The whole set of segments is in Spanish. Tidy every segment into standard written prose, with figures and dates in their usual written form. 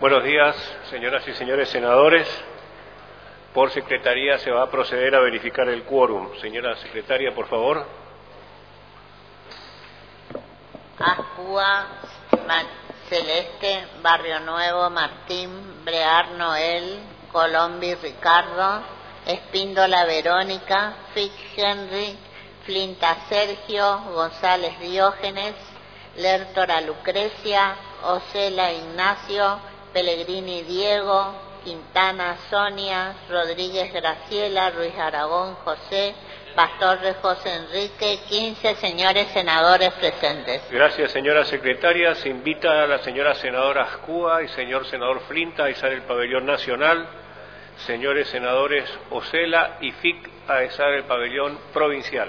Buenos días, señoras y señores senadores. Por secretaría se va a proceder a verificar el quórum. Señora secretaria, por favor. Ascúa, Celeste, Barrio Nuevo, Martín, Brear Noel, Colombi Ricardo, Espíndola Verónica, Fick Henry, Flinta Sergio, González Diógenes, Lertora Lucrecia, Ocela Ignacio, Pellegrini Diego, Quintana Sonia, Rodríguez Graciela, Ruiz Aragón José, Pastor José Enrique, 15 señores senadores presentes. Gracias, señora secretaria. Se invita a la señora senadora Ascúa y señor senador Flinta a izar el pabellón nacional, señores senadores Ocela y Fick a izar el pabellón provincial.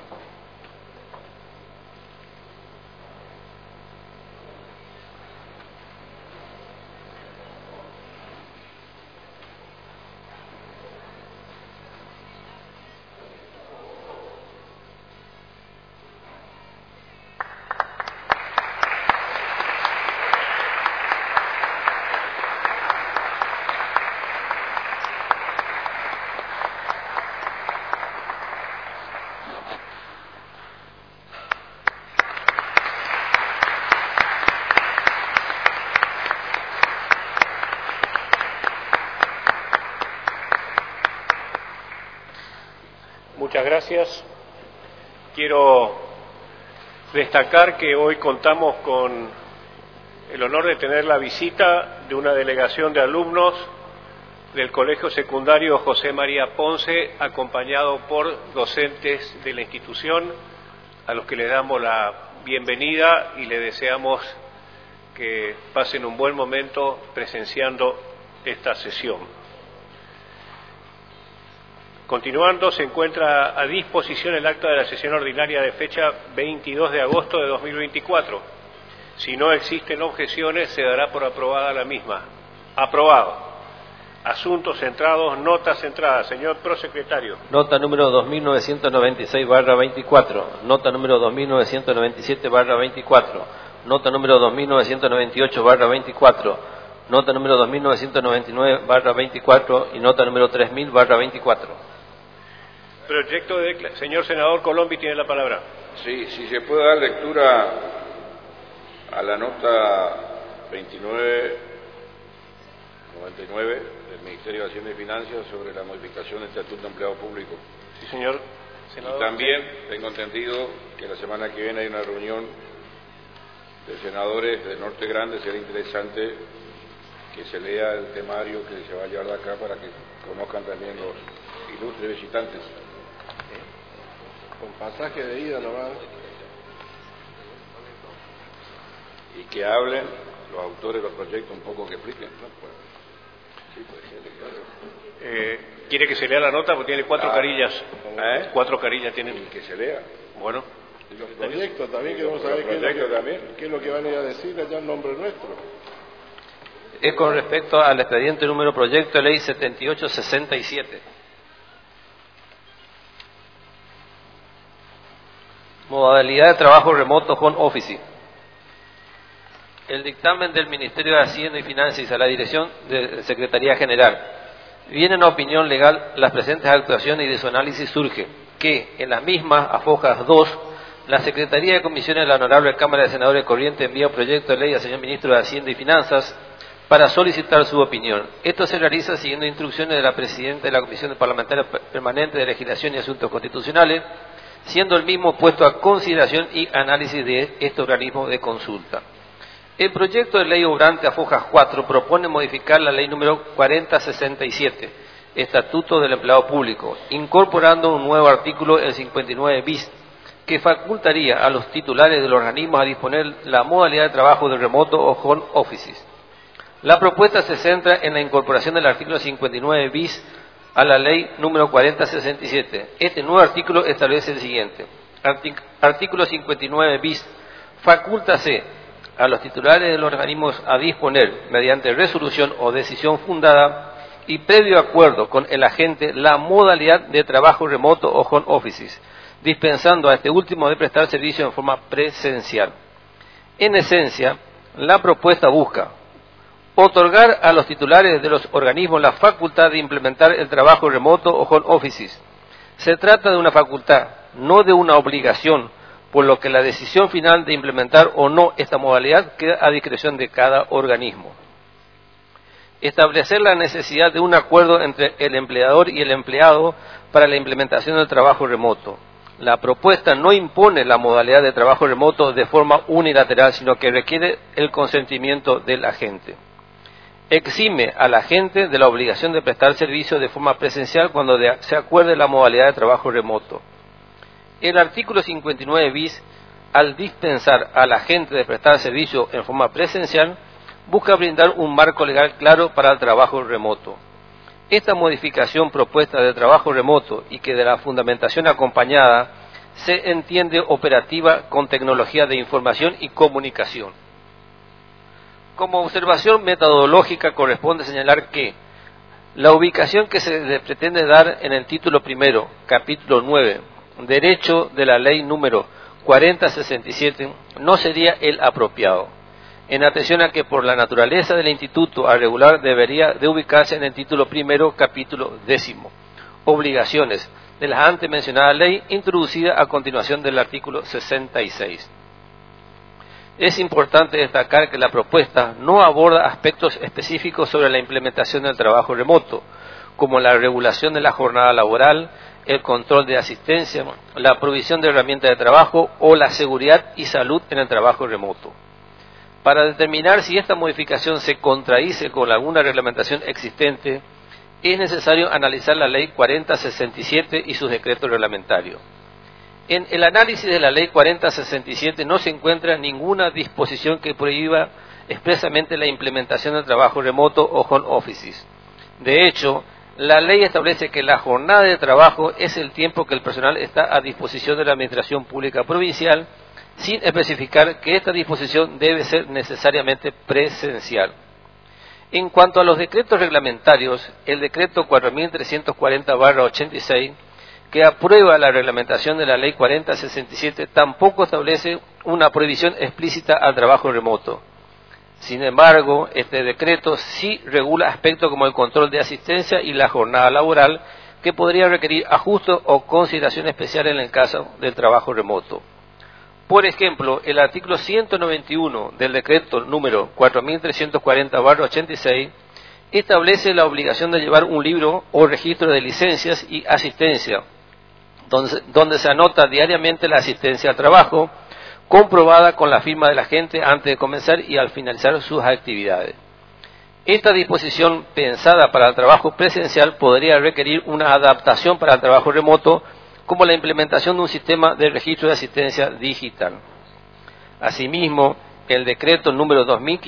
Muchas gracias. Quiero destacar que hoy contamos con el honor de tener la visita de una delegación de alumnos del Colegio Secundario José María Ponce, acompañado por docentes de la institución, a los que les damos la bienvenida y les deseamos que pasen un buen momento presenciando esta sesión. Continuando, se encuentra a disposición el acta de la sesión ordinaria de fecha 22 de agosto de 2024. Si no existen objeciones, se dará por aprobada la misma. Aprobado. Asuntos centrados, notas centradas. Señor prosecretario. Nota número 2996/24. Nota número 2997/24. Nota número 2998/24. Nota número 2999/24 y nota número 3000/24. Proyecto de... Señor senador Colombi tiene la palabra. Sí, si se puede dar lectura a la nota 2999 del Ministerio de Hacienda y Finanzas sobre la modificación del Estatuto de Empleado Público. Sí, señor senador. Y también tengo entendido que la semana que viene hay una reunión de senadores del Norte Grande. Será interesante que se lea el temario que se va a llevar de acá para que conozcan también los ilustres visitantes. Con pasaje de ida nomás. Y que hablen los autores de los proyectos un poco, que expliquen, ¿no? Pues, sí, puede ser, claro. ¿Quiere que se lea la nota? Porque tiene 4 carillas. 4 carillas tienen. Y que se lea. Bueno. Y los proyectos también, queremos saber qué es lo que van a ir a decir allá en nombre nuestro. Es con respecto al expediente número proyecto de ley 7867. Modalidad de trabajo remoto home office. El dictamen del Ministerio de Hacienda y Finanzas a la Dirección de Secretaría General. Viene en opinión legal las presentes actuaciones y de su análisis surge que en las mismas, a fojas 2, la Secretaría de Comisiones de la Honorable Cámara de Senadores Corrientes envía un proyecto de ley al señor Ministro de Hacienda y Finanzas para solicitar su opinión. Esto se realiza siguiendo instrucciones de la Presidenta de la Comisión Parlamentaria Permanente de Legislación y Asuntos Constitucionales, siendo el mismo puesto a consideración y análisis de este organismo de consulta. El proyecto de ley obrante a fojas 4 propone modificar la ley número 4067, Estatuto del Empleado Público, incorporando un nuevo artículo, el 59 bis, que facultaría a los titulares de los organismos a disponer la modalidad de trabajo de remoto o home offices. La propuesta se centra en la incorporación del artículo 59 bis a la ley número 4067. Este nuevo artículo establece el siguiente. Artículo 59 bis. Facúltase a los titulares de los organismos a disponer, mediante resolución o decisión fundada y previo acuerdo con el agente, la modalidad de trabajo remoto o home offices, dispensando a este último de prestar servicio en forma presencial. En esencia, la propuesta busca Otorgar a los titulares de los organismos la facultad de implementar el trabajo remoto o home offices. Se trata de una facultad, no de una obligación, por lo que la decisión final de implementar o no esta modalidad queda a discreción de cada organismo. Establecer la necesidad de un acuerdo entre el empleador y el empleado para la implementación del trabajo remoto. La propuesta no impone la modalidad de trabajo remoto de forma unilateral, sino que requiere el consentimiento del agente. Exime al agente de la obligación de prestar servicio de forma presencial cuando se acuerde la modalidad de trabajo remoto. El artículo 59 bis, al dispensar al agente de prestar servicio en forma presencial, busca brindar un marco legal claro para el trabajo remoto. Esta modificación propuesta de trabajo remoto y que de la fundamentación acompañada se entiende operativa con tecnología de información y comunicación. Como observación metodológica corresponde señalar que la ubicación que se pretende dar en el título primero, capítulo 9, derecho de la ley número 4067, no sería el apropiado, en atención a que por la naturaleza del instituto a regular debería de ubicarse en el título primero, capítulo 10, obligaciones de la antes mencionada ley, introducida a continuación del artículo 66. Es importante destacar que la propuesta no aborda aspectos específicos sobre la implementación del trabajo remoto, como la regulación de la jornada laboral, el control de asistencia, la provisión de herramientas de trabajo o la seguridad y salud en el trabajo remoto. Para determinar si esta modificación se contradice con alguna reglamentación existente, es necesario analizar la Ley 4067 y sus decretos reglamentarios. En el análisis de la Ley 4067 no se encuentra ninguna disposición que prohíba expresamente la implementación del trabajo remoto o home offices. De hecho, la ley establece que la jornada de trabajo es el tiempo que el personal está a disposición de la Administración Pública Provincial, sin especificar que esta disposición debe ser necesariamente presencial. En cuanto a los decretos reglamentarios, el decreto 4340/86, que aprueba la reglamentación de la Ley 4067, tampoco establece una prohibición explícita al trabajo remoto. Sin embargo, este decreto sí regula aspectos como el control de asistencia y la jornada laboral, que podría requerir ajustes o consideración especial en el caso del trabajo remoto. Por ejemplo, el artículo 191 del decreto número 4340/86 establece la obligación de llevar un libro o registro de licencias y asistencia, donde se anota diariamente la asistencia al trabajo, comprobada con la firma del agente antes de comenzar y al finalizar sus actividades. Esta disposición pensada para el trabajo presencial podría requerir una adaptación para el trabajo remoto, como la implementación de un sistema de registro de asistencia digital. Asimismo, el decreto número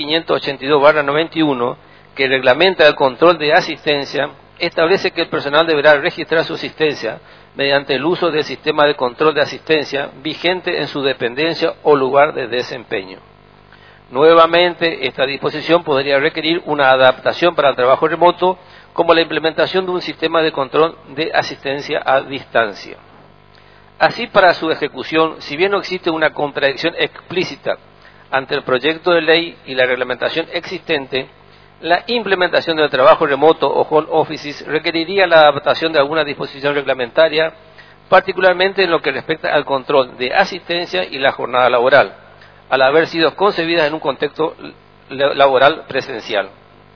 2582/91, que reglamenta el control de asistencia, establece que el personal deberá registrar su asistencia mediante el uso del sistema de control de asistencia vigente en su dependencia o lugar de desempeño. Nuevamente, esta disposición podría requerir una adaptación para el trabajo remoto, como la implementación de un sistema de control de asistencia a distancia. Así, para su ejecución, si bien no existe una contradicción explícita ante el proyecto de ley y la reglamentación existente, la implementación del trabajo remoto o home offices requeriría la adaptación de alguna disposición reglamentaria, particularmente en lo que respecta al control de asistencia y la jornada laboral, al haber sido concebidas en un contexto laboral presencial.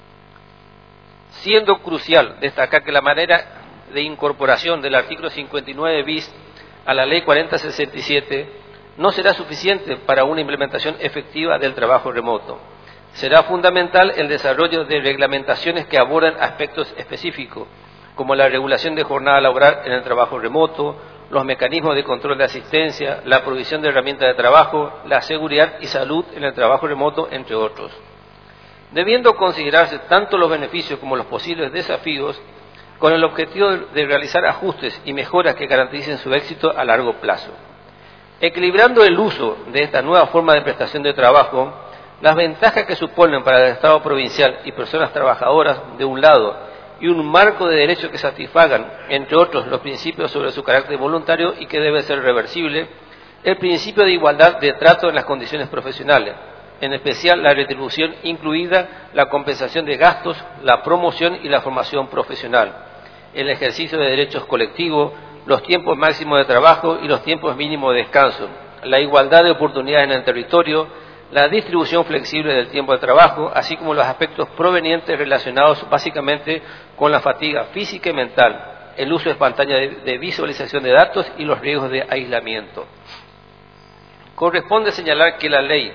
Siendo crucial destacar que la manera de incorporación del artículo 59 bis a la Ley 4067 no será suficiente para una implementación efectiva del trabajo remoto. Será fundamental el desarrollo de reglamentaciones que aborden aspectos específicos, como la regulación de jornada laboral en el trabajo remoto, los mecanismos de control de asistencia, la provisión de herramientas de trabajo, la seguridad y salud en el trabajo remoto, entre otros. Debiendo considerarse tanto los beneficios como los posibles desafíos, con el objetivo de realizar ajustes y mejoras que garanticen su éxito a largo plazo. Equilibrando el uso de esta nueva forma de prestación de trabajo, las ventajas que suponen para el Estado provincial y personas trabajadoras de un lado, y un marco de derechos que satisfagan, entre otros, los principios sobre su carácter voluntario y que debe ser reversible, el principio de igualdad de trato en las condiciones profesionales, en especial la retribución, incluida la compensación de gastos, la promoción y la formación profesional, el ejercicio de derechos colectivos, los tiempos máximos de trabajo y los tiempos mínimos de descanso, la igualdad de oportunidades en el territorio, la distribución flexible del tiempo de trabajo, así como los aspectos provenientes relacionados básicamente con la fatiga física y mental, el uso de pantallas de visualización de datos y los riesgos de aislamiento. Corresponde señalar que la Ley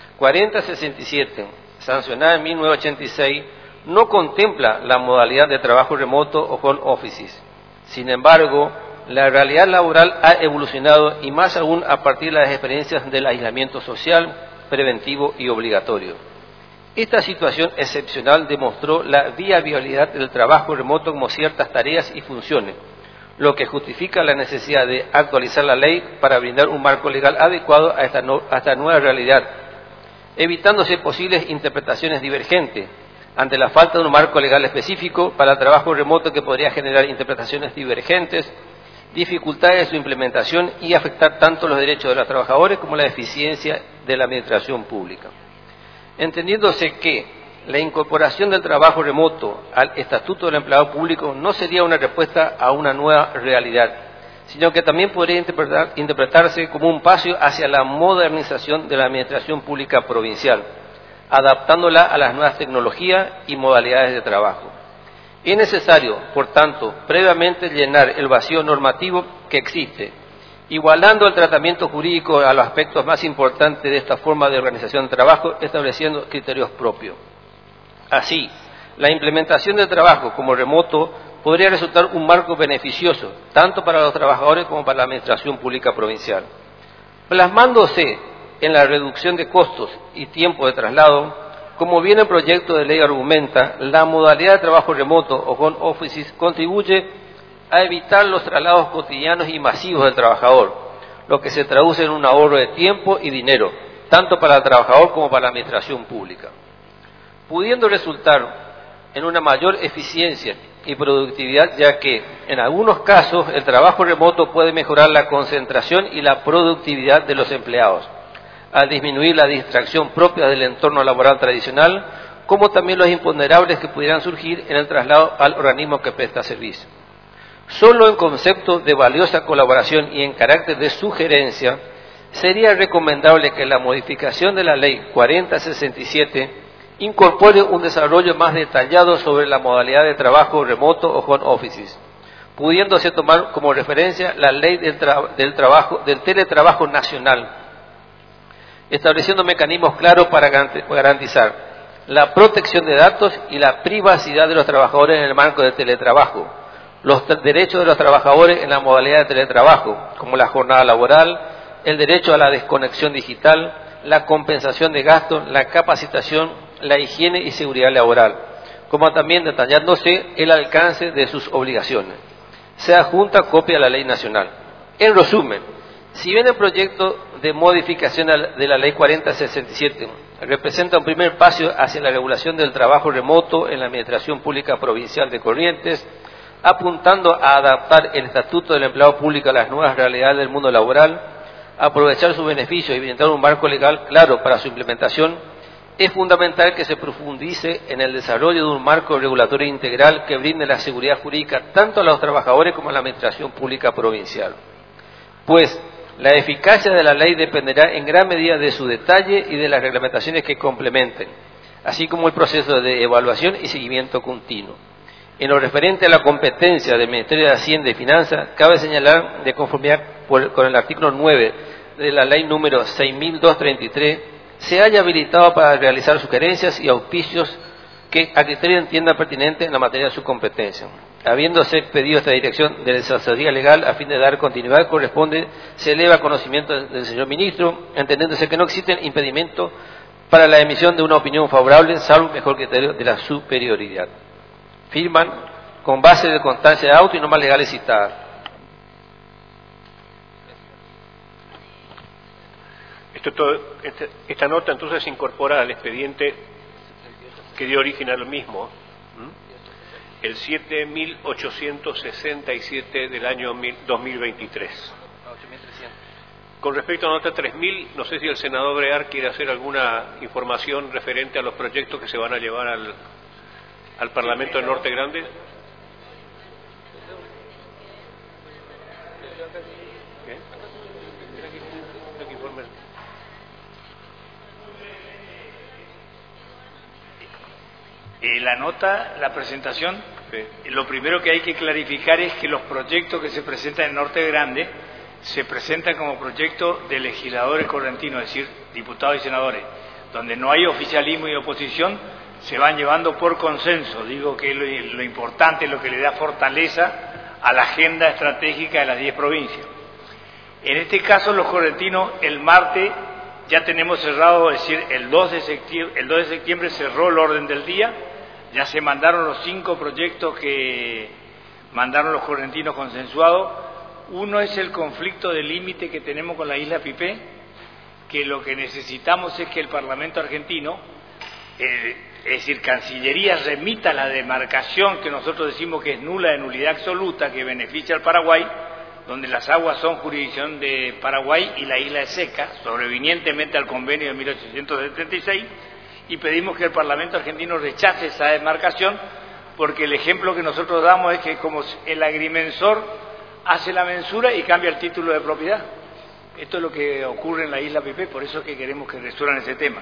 4067, sancionada en 1986, no contempla la modalidad de trabajo remoto o home offices. Sin embargo, la realidad laboral ha evolucionado y más aún a partir de las experiencias del aislamiento social, preventivo y obligatorio. Esta situación excepcional demostró la viabilidad del trabajo remoto como ciertas tareas y funciones, lo que justifica la necesidad de actualizar la ley para brindar un marco legal adecuado a esta nueva realidad, evitándose posibles interpretaciones divergentes ante la falta de un marco legal específico para el trabajo remoto que podría generar interpretaciones divergentes, dificultades de su implementación y afectar tanto los derechos de los trabajadores como la eficiencia de la administración pública. Entendiéndose que la incorporación del trabajo remoto al Estatuto del Empleado Público no sería una respuesta a una nueva realidad, sino que también podría interpretarse como un paso hacia la modernización de la administración pública provincial, adaptándola a las nuevas tecnologías y modalidades de trabajo. Es necesario, por tanto, previamente llenar el vacío normativo que existe, igualando el tratamiento jurídico a los aspectos más importantes de esta forma de organización del trabajo, estableciendo criterios propios. Así, la implementación del trabajo como remoto podría resultar un marco beneficioso, tanto para los trabajadores como para la administración pública provincial. Plasmándose en la reducción de costos y tiempo de traslado, como bien el proyecto de ley argumenta, la modalidad de trabajo remoto o home office contribuye a evitar los traslados cotidianos y masivos del trabajador, lo que se traduce en un ahorro de tiempo y dinero, tanto para el trabajador como para la administración pública, pudiendo resultar en una mayor eficiencia y productividad, ya que en algunos casos el trabajo remoto puede mejorar la concentración y la productividad de los empleados, al disminuir la distracción propia del entorno laboral tradicional, como también los imponderables que pudieran surgir en el traslado al organismo que presta servicio. Solo en concepto de valiosa colaboración y en carácter de sugerencia, sería recomendable que la modificación de la Ley 4067 incorpore un desarrollo más detallado sobre la modalidad de trabajo remoto o home offices, pudiéndose tomar como referencia la Ley del Teletrabajo Nacional, estableciendo mecanismos claros para garantizar la protección de datos y la privacidad de los trabajadores en el marco del teletrabajo, los derechos de los trabajadores en la modalidad de teletrabajo, como la jornada laboral, el derecho a la desconexión digital, la compensación de gastos, la capacitación, la higiene y seguridad laboral, como también detallándose el alcance de sus obligaciones. Se adjunta copia de la ley nacional. En resumen, si bien el proyecto de modificación de la Ley 4067 representa un primer paso hacia la regulación del trabajo remoto en la Administración Pública Provincial de Corrientes, apuntando a adaptar el Estatuto del Empleado Público a las nuevas realidades del mundo laboral, aprovechar sus beneficios y brindar un marco legal claro para su implementación, es fundamental que se profundice en el desarrollo de un marco regulatorio integral que brinde la seguridad jurídica tanto a los trabajadores como a la Administración Pública Provincial. Pues la eficacia de la ley dependerá en gran medida de su detalle y de las reglamentaciones que complementen, así como el proceso de evaluación y seguimiento continuo. En lo referente a la competencia del Ministerio de Hacienda y Finanzas, cabe señalar, de conformidad con el artículo 9 de la ley número 6.233, se haya habilitado para realizar sugerencias y auspicios que a criterio entienda pertinente en la materia de su competencia. Habiéndose pedido esta dirección de la asesoría legal a fin de dar continuidad corresponde, se eleva a conocimiento del señor ministro, entendiéndose que no existen impedimentos para la emisión de una opinión favorable, salvo el mejor criterio de la superioridad. Firman con base de constancia de auto y normas legales citadas. Esta nota entonces se incorpora al expediente que dio origen al mismo, el 7.867 del año 2023. Con respecto a nota 3000, no sé si el senador Brear quiere hacer alguna información referente a los proyectos que se van a llevar al Parlamento del Norte Grande. La nota, la presentación, sí. Lo primero que hay que clarificar es que los proyectos que se presentan en Norte Grande se presentan como proyectos de legisladores correntinos, es decir, diputados y senadores, donde no hay oficialismo y oposición, se van llevando por consenso. Digo que lo importante, lo que le da fortaleza a la agenda estratégica de las 10 provincias. En este caso, los correntinos, el martes ya tenemos cerrado, es decir, el 2 de septiembre cerró el orden del día, ya se mandaron los 5 proyectos que mandaron los correntinos consensuados. Uno es el conflicto de límite que tenemos con la isla Pipé, que lo que necesitamos es que el Parlamento argentino, es decir, Cancillería, remita la demarcación que nosotros decimos que es nula, de nulidad absoluta, que beneficia al Paraguay, donde las aguas son jurisdicción de Paraguay y la isla es seca, sobrevinientemente al convenio de 1876, y pedimos que el Parlamento argentino rechace esa demarcación, porque el ejemplo que nosotros damos es que como el agrimensor hace la mensura y cambia el título de propiedad. Esto es lo que ocurre en la isla Pipé, por eso es que queremos que resuelvan ese tema.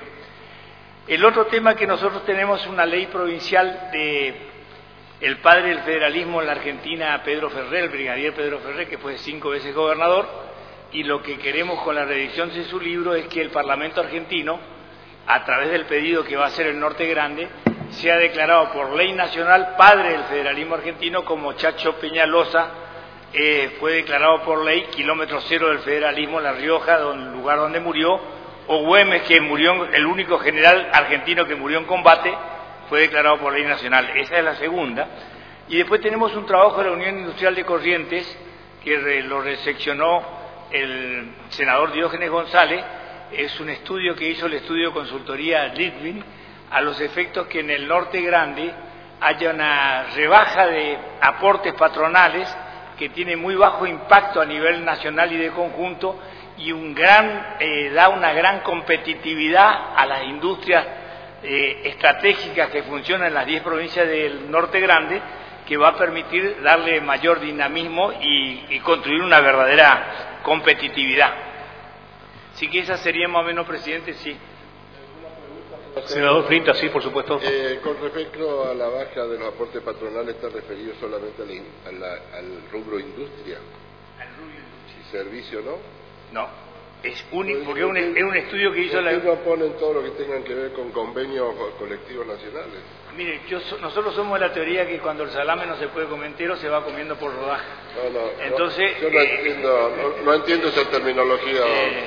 El otro tema que nosotros tenemos es una ley provincial de el padre del federalismo en la Argentina, Pedro Ferré, el brigadier Pedro Ferré, que fue 5 veces gobernador, y lo que queremos con la reedición de su libro es que el Parlamento argentino, a través del pedido que va a hacer el Norte Grande, sea declarado por ley nacional padre del federalismo argentino, como Chacho Peñalosa fue declarado por ley kilómetro cero del federalismo en La Rioja, el lugar donde murió, o Güemes, que murió, el único general argentino que murió en combate, fue declarado por ley nacional. Esa es la segunda. Y después tenemos un trabajo de la Unión Industrial de Corrientes, que lo reseccionó el senador Diógenes González. Es un estudio que hizo el estudio de consultoría Litwin, a los efectos que en el Norte Grande haya una rebaja de aportes patronales que tiene muy bajo impacto a nivel nacional y de conjunto, y da una gran competitividad a las industrias estratégicas que funcionan en las 10 provincias del Norte Grande, que va a permitir darle mayor dinamismo y construir una verdadera competitividad. Así que esa sería más o menos, presidente, sí. Senador Frinta, sí, por supuesto. Con respecto a la baja de los aportes patronales, ¿está referido solamente al rubro industria? Al rubro industria. ¿Y servicio no? No, es único, porque es un estudio que hizo la... ¿Por qué no ponen todo lo que tengan que ver con convenios colectivos nacionales? Mire, nosotros somos de la teoría que cuando el salame no se puede comer entero, se va comiendo por rodaja. Entonces, yo no entiendo esa terminología.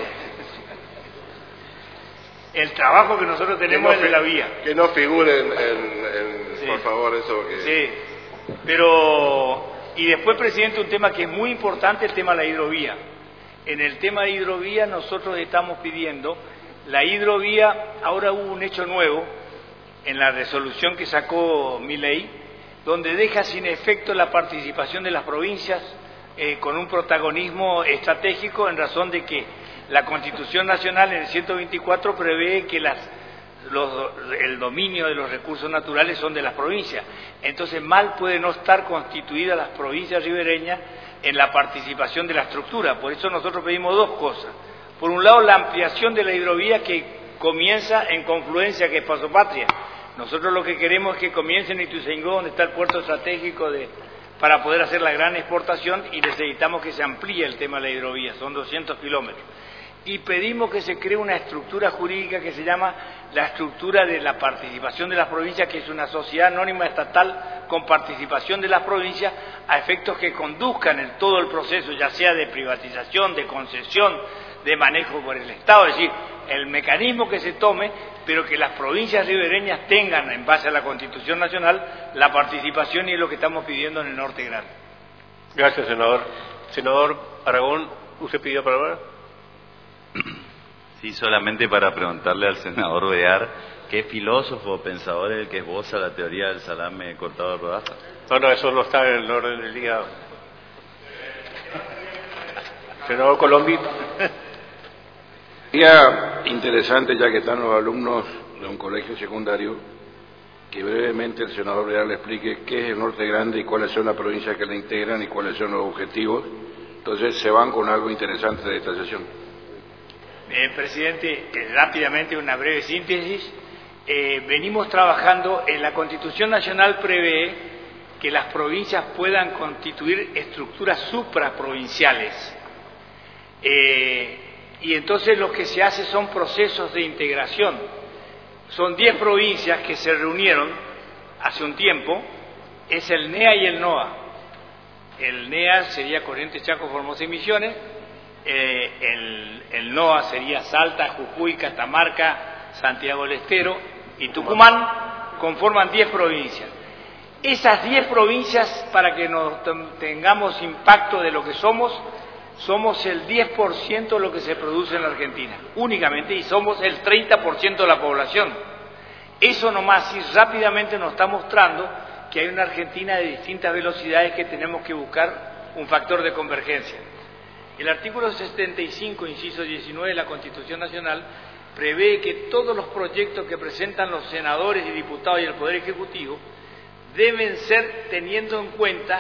El trabajo que nosotros tenemos es de la vía. Que no figuren sí. Por favor, eso que... Sí, pero... Y después, presidente, un tema que es muy importante, el tema de la hidrovía. En el tema de hidrovía nosotros estamos pidiendo, la hidrovía, ahora hubo un hecho nuevo en la resolución que sacó Milei, donde deja sin efecto la participación de las provincias con un protagonismo estratégico, en razón de que la Constitución Nacional en el 124 prevé que el dominio de los recursos naturales son de las provincias. Entonces, mal puede no estar constituidas las provincias ribereñas en la participación de la estructura. Por eso nosotros pedimos dos cosas. Por un lado, la ampliación de la hidrovía que comienza en Confluencia, que es Paso Patria. Nosotros lo que queremos es que comience en Ituzaingó, donde está el puerto estratégico para poder hacer la gran exportación, y necesitamos que se amplíe el tema de la hidrovía, son 200 kilómetros. Y pedimos que se cree una estructura jurídica que se llama la estructura de la participación de las provincias, que es una sociedad anónima estatal con participación de las provincias, a efectos que conduzcan en todo el proceso, ya sea de privatización, de concesión, de manejo por el Estado, es decir, el mecanismo que se tome, pero que las provincias ribereñas tengan, en base a la Constitución Nacional, la participación, y es lo que estamos pidiendo en el Norte Grande. Gracias, senador. Senador Aragón, ¿usted pidió palabra? Sí, solamente para preguntarle al senador Bear, ¿qué filósofo o pensador es el que esboza la teoría del salame cortado de rodajas? No, eso no está en el orden del día. Senador Colombi. Sería interesante, ya que están los alumnos de un colegio secundario, que brevemente el senador Brear le explique qué es el Norte Grande y cuáles son las provincias que le integran y cuáles son los objetivos. Entonces se van con algo interesante de esta sesión. Presidente, rápidamente una breve síntesis. Venimos trabajando en la Constitución Nacional, prevé que las provincias puedan constituir estructuras supraprovinciales. Y entonces lo que se hace son procesos de integración. Son 10 provincias que se reunieron hace un tiempo, es el NEA y el NOA. El NEA sería Corrientes, Chaco, Formosa y Misiones, el NOA sería Salta, Jujuy, Catamarca, Santiago del Estero y Tucumán, conforman 10 provincias. Esas 10 provincias, para que nos tengamos impacto de lo que somos el 10% de lo que se produce en la Argentina, únicamente, y somos el 30% de la población. Eso nomás, y rápidamente nos está mostrando que hay una Argentina de distintas velocidades que tenemos que buscar un factor de convergencia. El artículo 75, inciso 19 de la Constitución Nacional, prevé que todos los proyectos que presentan los senadores y diputados y el Poder Ejecutivo deben ser teniendo en cuenta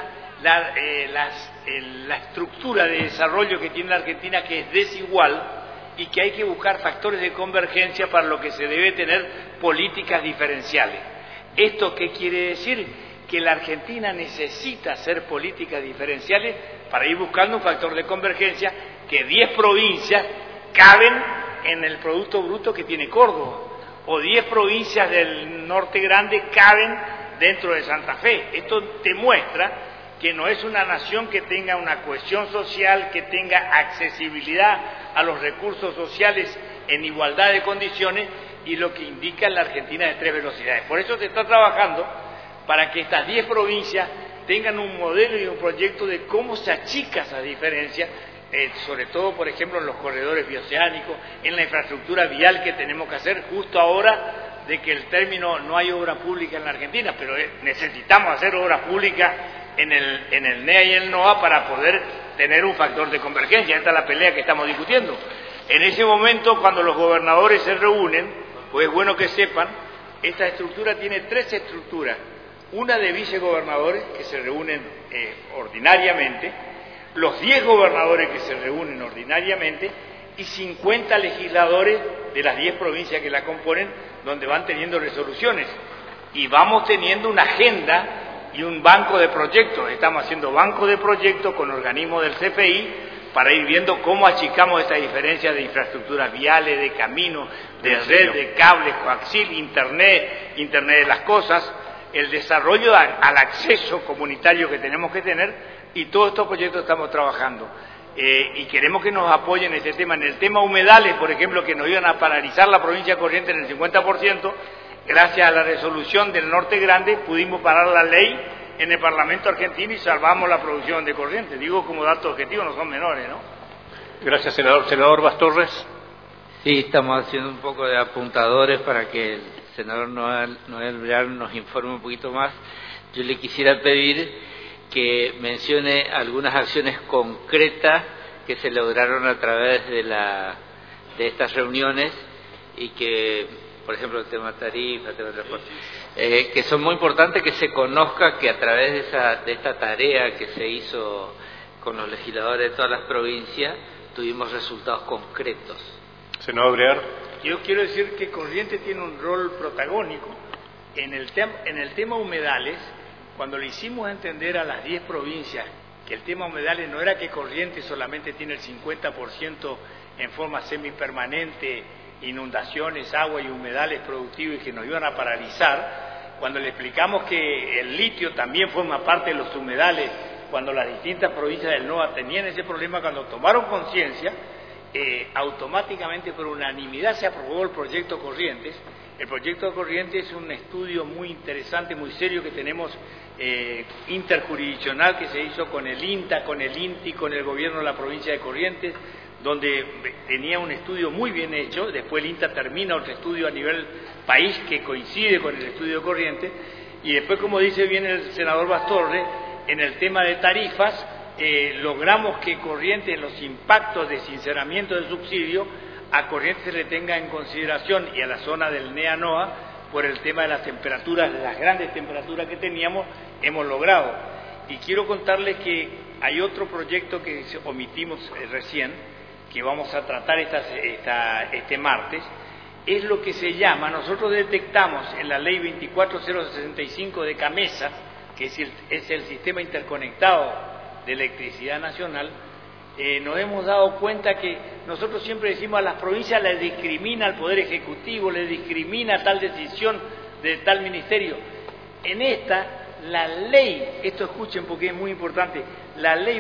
la estructura de desarrollo que tiene la Argentina, que es desigual, y que hay que buscar factores de convergencia para lo que se debe tener políticas diferenciales. ¿Esto qué quiere decir? Que la Argentina necesita hacer políticas diferenciales para ir buscando un factor de convergencia, que 10 provincias caben en el Producto Bruto que tiene Córdoba, o 10 provincias del Norte Grande caben dentro de Santa Fe. Esto demuestra que no es una nación que tenga una cohesión social, que tenga accesibilidad a los recursos sociales en igualdad de condiciones, y lo que indica la Argentina de 3 velocidades. Por eso se está trabajando para que estas 10 provincias tengan un modelo y un proyecto de cómo se achica esa diferencia, sobre todo, por ejemplo, en los corredores bioceánicos, en la infraestructura vial que tenemos que hacer justo ahora de que el término no hay obra pública en la Argentina, pero necesitamos hacer obra pública en el NEA y el NOA para poder tener un factor de convergencia. Esta es la pelea que estamos discutiendo. En ese momento, cuando los gobernadores se reúnen, pues es bueno que sepan, esta estructura tiene 3 estructuras. Una de vicegobernadores, que se reúnen ordinariamente, los 10 gobernadores que se reúnen ordinariamente, y 50 legisladores de las 10 provincias que la componen, donde van teniendo resoluciones. Y vamos teniendo una agenda y un banco de proyectos. Estamos haciendo banco de proyectos con organismos del CFI para ir viendo cómo achicamos esta diferencia de infraestructuras viales, de caminos, de red, de cables, coaxil, internet de las cosas, el desarrollo al acceso comunitario que tenemos que tener, y todos estos proyectos estamos trabajando. Y queremos que nos apoyen en este tema. En el tema humedales, por ejemplo, que nos iban a paralizar la provincia de Corrientes en el 50%, gracias a la resolución del Norte Grande pudimos parar la ley en el Parlamento argentino y salvamos la producción de Corrientes. Digo como dato objetivo, no son menores, ¿no? Gracias, senador. Senador Bastorres. Sí, estamos haciendo un poco de apuntadores para que el senador Noel Brear nos informe un poquito más. Yo le quisiera pedir que mencione algunas acciones concretas que se lograron a través de estas reuniones, y que, por ejemplo, el tema tarifa, el tema de transporte, que son muy importantes que se conozca que a través de esta tarea que se hizo con los legisladores de todas las provincias tuvimos resultados concretos. Senador Brear. Yo quiero decir que Corrientes tiene un rol protagónico en el tema humedales. Cuando le hicimos entender a las 10 provincias que el tema humedales no era que Corrientes solamente tiene el 50% en forma semipermanente, inundaciones, agua y humedales productivos, y que nos iban a paralizar, cuando le explicamos que el litio también forma parte de los humedales, cuando las distintas provincias del NOA tenían ese problema, cuando tomaron conciencia, automáticamente por unanimidad se aprobó el proyecto Corrientes. El proyecto Corrientes es un estudio muy interesante, muy serio, que tenemos interjurisdiccional, que se hizo con el INTA, con el INTI, con el gobierno de la provincia de Corrientes, donde tenía un estudio muy bien hecho. Después el INTA termina otro estudio a nivel país que coincide con el estudio de Corrientes, y después, como dice bien el senador Bastorre, en el tema de tarifas, logramos que Corrientes, en los impactos de sinceramiento del subsidio, a Corrientes se le tenga en consideración y a la zona del NEA-NOA por el tema de las temperaturas, de las grandes temperaturas que teníamos, hemos logrado. Y quiero contarles que hay otro proyecto que omitimos recién, que vamos a tratar este martes, es lo que se llama, nosotros detectamos en la ley 24065 de CAMESA, que es el sistema interconectado de electricidad nacional, nos hemos dado cuenta que nosotros siempre decimos a las provincias les discrimina el Poder Ejecutivo, les discrimina tal decisión de tal ministerio. En esta, la ley, esto escuchen porque es muy importante, la ley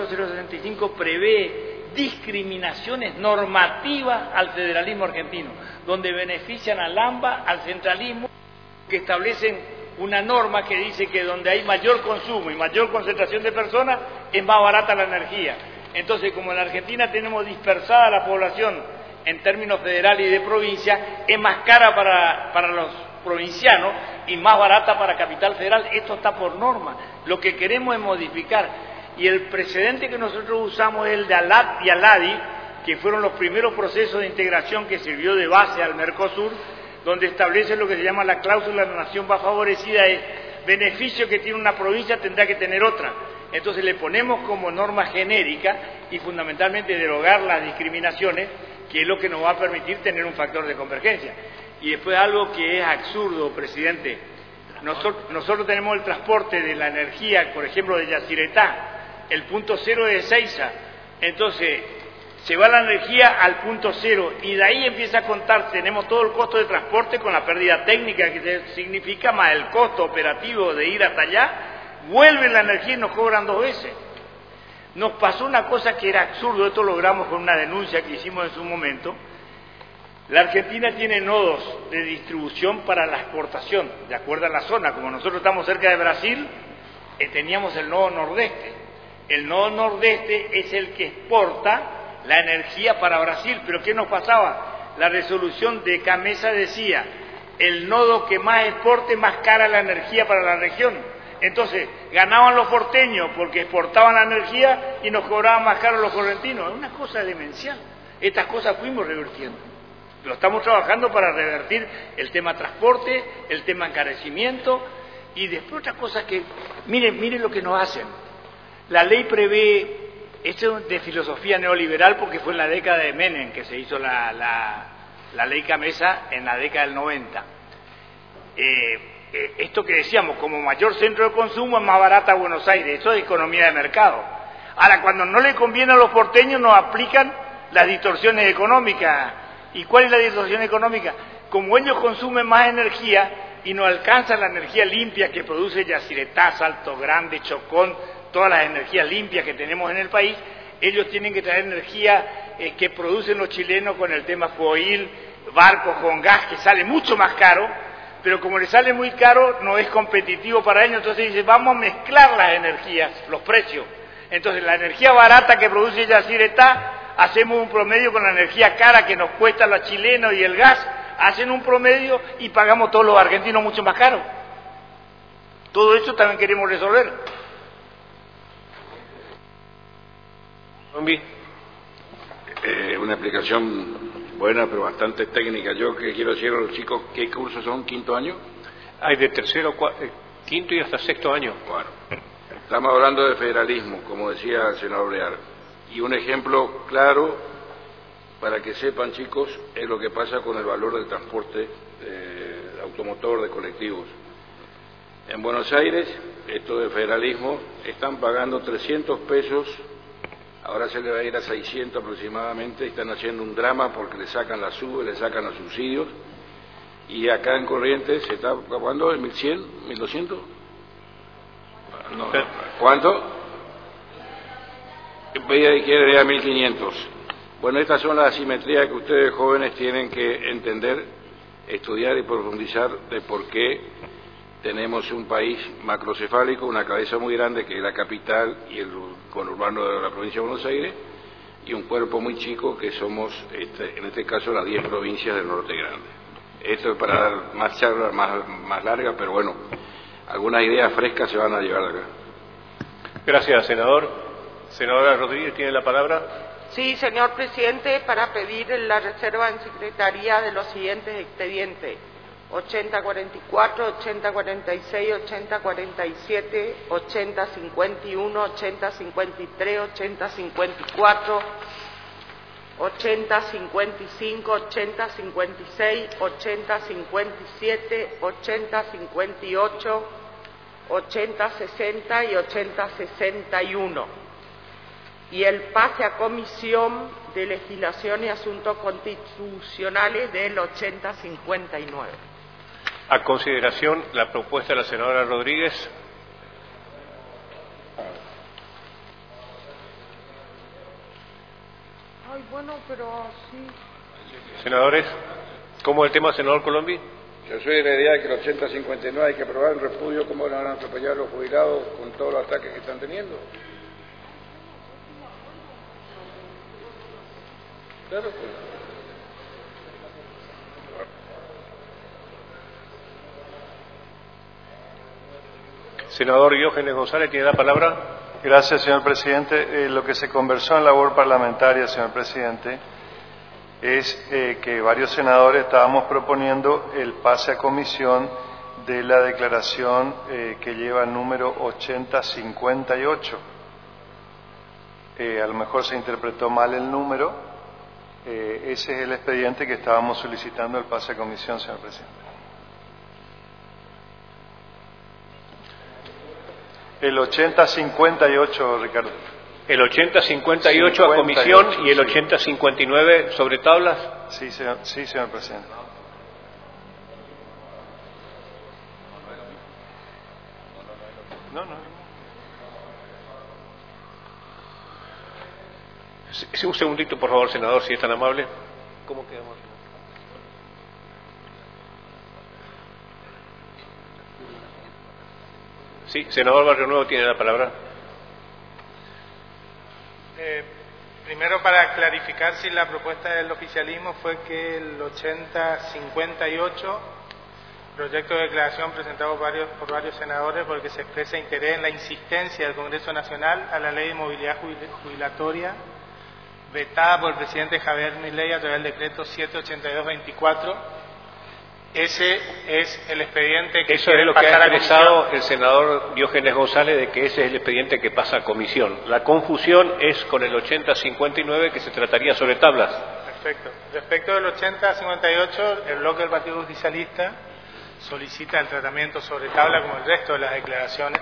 24065 prevé discriminaciones normativas al federalismo argentino, donde benefician al AMBA, al centralismo, que establecen una norma que dice que donde hay mayor consumo y mayor concentración de personas, es más barata la energía. Entonces, como en la Argentina tenemos dispersada la población en términos federales y de provincia, es más cara para los provincianos y más barata para Capital Federal. Esto está por norma. Lo que queremos es modificar. Y el precedente que nosotros usamos es el de ALAT y ALADI, que fueron los primeros procesos de integración que sirvió de base al Mercosur, donde establece lo que se llama la cláusula de la nación más favorecida, es beneficio que tiene una provincia tendrá que tener otra. Entonces le ponemos como norma genérica y fundamentalmente derogar las discriminaciones, que es lo que nos va a permitir tener un factor de convergencia. Y después algo que es absurdo, presidente, nosotros tenemos el transporte de la energía, por ejemplo, de Yacyretá, el punto cero es Ezeiza, entonces se va la energía al punto cero y de ahí empieza a contar, tenemos todo el costo de transporte con la pérdida técnica que significa más el costo operativo de ir hasta allá, vuelve la energía y nos cobran 2 veces. Nos pasó una cosa que era absurdo, esto logramos con una denuncia que hicimos en su momento. La Argentina tiene nodos de distribución para la exportación, de acuerdo a la zona. Como nosotros estamos cerca de Brasil, teníamos el nodo nordeste. El nodo nordeste es el que exporta la energía para Brasil. Pero ¿qué nos pasaba? La resolución de CAMESA decía, el nodo que más exporte, más cara la energía para la región. Entonces, ganaban los porteños porque exportaban la energía y nos cobraban más caro los correntinos. Es una cosa demencial. Estas cosas fuimos revirtiendo. Lo estamos trabajando para revertir el tema transporte, el tema encarecimiento y después otra cosa que, miren lo que nos hacen. La ley prevé, esto es de filosofía neoliberal porque fue en la década de Menem que se hizo la ley CAMESA en la década del 90. Esto que decíamos, como mayor centro de consumo es más barata Buenos Aires, eso es economía de mercado. Ahora, cuando no le conviene a los porteños nos aplican las distorsiones económicas. ¿Y cuál es la distorsión económica? Como ellos consumen más energía y no alcanzan la energía limpia que produce Yacyretá, Salto Grande, Chocón, todas las energías limpias que tenemos en el país, ellos tienen que traer energía que producen los chilenos con el tema fuoil, barcos con gas, que sale mucho más caro, pero como les sale muy caro, no es competitivo para ellos, entonces dicen, vamos a mezclar las energías, los precios. Entonces la energía barata que produce Yacyretá, hacemos un promedio con la energía cara que nos cuesta los chilenos y el gas, hacen un promedio y pagamos todos los argentinos mucho más caro. Todo eso también queremos resolver. Una explicación buena pero bastante técnica. Yo que quiero decir a los chicos, ¿qué cursos son? ¿Quinto año? Hay de tercero, quinto y hasta sexto año. Bueno, estamos hablando de federalismo, como decía el senador Brear. Y un ejemplo claro, para que sepan chicos, es lo que pasa con el valor del transporte automotor de colectivos. En Buenos Aires, esto de federalismo, están pagando 300 pesos, ahora se le va a ir a 600 aproximadamente, están haciendo un drama porque le sacan la SUBE, le sacan los subsidios, y acá en Corrientes se está pagando en 1.100, 1.200. No, ¿cuánto? Pedía que era 1.500. Bueno, estas son las asimetrías que ustedes jóvenes tienen que entender, estudiar y profundizar de por qué tenemos un país macrocefálico, una cabeza muy grande que es la capital y el conurbano de la provincia de Buenos Aires, y un cuerpo muy chico que somos, en este caso, las 10 provincias del norte grande. Esto es para dar más charlas, más largas, pero bueno, algunas ideas frescas se van a llevar de acá. Gracias, senador. Senadora Rodríguez tiene la palabra. Sí, señor presidente, para pedir la reserva en secretaría de los siguientes expedientes: 8044, 8046, 8047, 8051, 8053, 8054, 8055, 8056, 8057, 8058, 8060 y 8061. Y el pase a Comisión de Legislación y Asuntos Constitucionales del 8059. A consideración la propuesta de la senadora Rodríguez. Ay, bueno, pero sí. Senadores, ¿cómo el tema, senador Colombi? Yo soy de la idea de que el 80-59 hay que aprobar el repudio, cómo van a atropellar a los jubilados con todos los ataques que están teniendo. Claro, pues. Senador Diógenes González, tiene la palabra. Gracias, señor presidente. Lo que se conversó en labor parlamentaria, señor presidente, es que varios senadores estábamos proponiendo el pase a comisión de la declaración que lleva el número 8058. A lo mejor se interpretó mal el número. Ese es el expediente que estábamos solicitando el pase a comisión, señor presidente. El 8058, Ricardo. El 8058 a comisión y el 8059 sobre tablas. Sí, señor presidente. No. Sí, un segundito, por favor, senador, si es tan amable. ¿Cómo quedamos? Sí, senador Barrio Nuevo tiene la palabra. Primero, para clarificar si la propuesta del oficialismo fue que el 8058, proyecto de declaración presentado por varios senadores, porque se expresa interés en la insistencia del Congreso Nacional a la ley de movilidad jubilatoria, vetada por el presidente Javier Milei a través del decreto 782-24. Ese es el expediente que eso es lo que ha expresado el senador Diógenes González, de que ese es el expediente que pasa a comisión. La confusión es con el 8059, que se trataría sobre tablas. Perfecto. Respecto del 8058, el bloque del Partido Justicialista solicita el tratamiento sobre tabla como el resto de las declaraciones,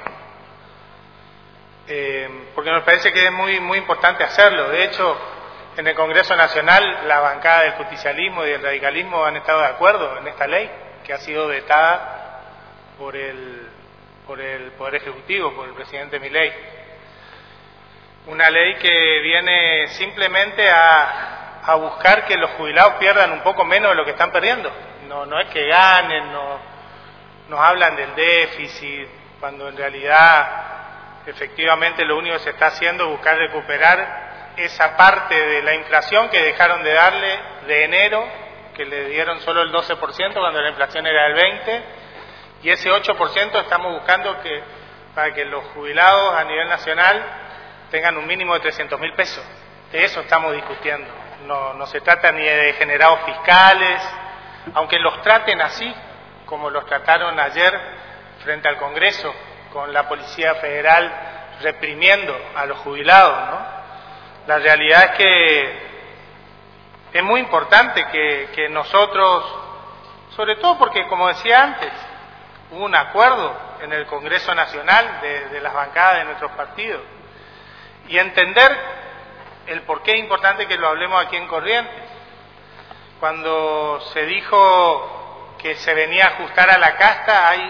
porque nos parece que es muy importante hacerlo. De hecho, en el Congreso Nacional, la bancada del justicialismo y del radicalismo han estado de acuerdo en esta ley, que ha sido vetada por el Poder Ejecutivo, por el presidente Milei. Una ley que viene simplemente a buscar que los jubilados pierdan un poco menos de lo que están perdiendo. No es que ganen, nos hablan del déficit, cuando en realidad, efectivamente, lo único que se está haciendo es buscar recuperar esa parte de la inflación que dejaron de darle de enero, que le dieron solo el 12% cuando la inflación era del 20%, y ese 8% estamos buscando para que los jubilados a nivel nacional tengan un mínimo de 300.000 pesos. De eso estamos discutiendo. No se trata ni de degenerados fiscales, aunque los traten así, como los trataron ayer frente al Congreso, con la Policía Federal reprimiendo a los jubilados, ¿no? La realidad es que es muy importante que nosotros, sobre todo porque, como decía antes, hubo un acuerdo en el Congreso Nacional de las bancadas de nuestros partidos, y entender el por qué es importante que lo hablemos aquí en Corrientes. Cuando se dijo que se venía a ajustar a la casta, hay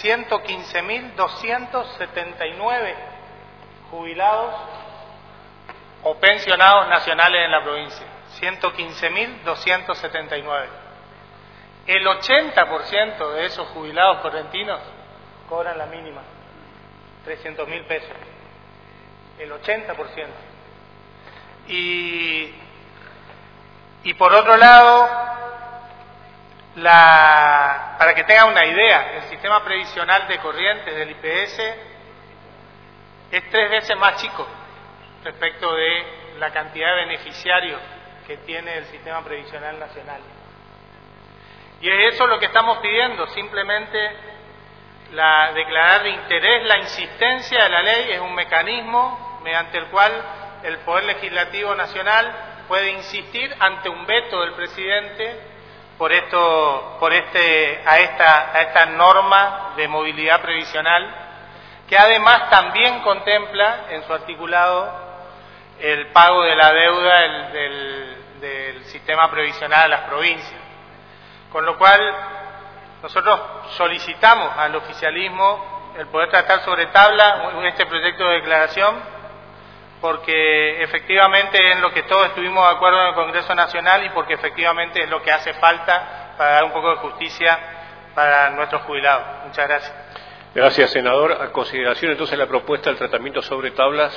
115.279 jubilados o pensionados nacionales en la provincia, 115.279. El 80% de esos jubilados correntinos cobran la mínima, 300.000 pesos. El 80%. Y por otro lado, para que tengan una idea, el sistema previsional de Corrientes del IPS es 3 veces más chico respecto de la cantidad de beneficiarios que tiene el Sistema Previsional Nacional. Y es eso lo que estamos pidiendo, simplemente declarar de interés la insistencia de la ley. Es un mecanismo mediante el cual el Poder Legislativo Nacional puede insistir ante un veto del presidente a esta norma de movilidad previsional, que además también contempla en su articulado el pago de la deuda del sistema previsional a las provincias. Con lo cual, nosotros solicitamos al oficialismo el poder tratar sobre tabla este proyecto de declaración, porque efectivamente es en lo que todos estuvimos de acuerdo en el Congreso Nacional y porque efectivamente es lo que hace falta para dar un poco de justicia para nuestros jubilados. Muchas gracias. Gracias, senador. A consideración entonces la propuesta del tratamiento sobre tablas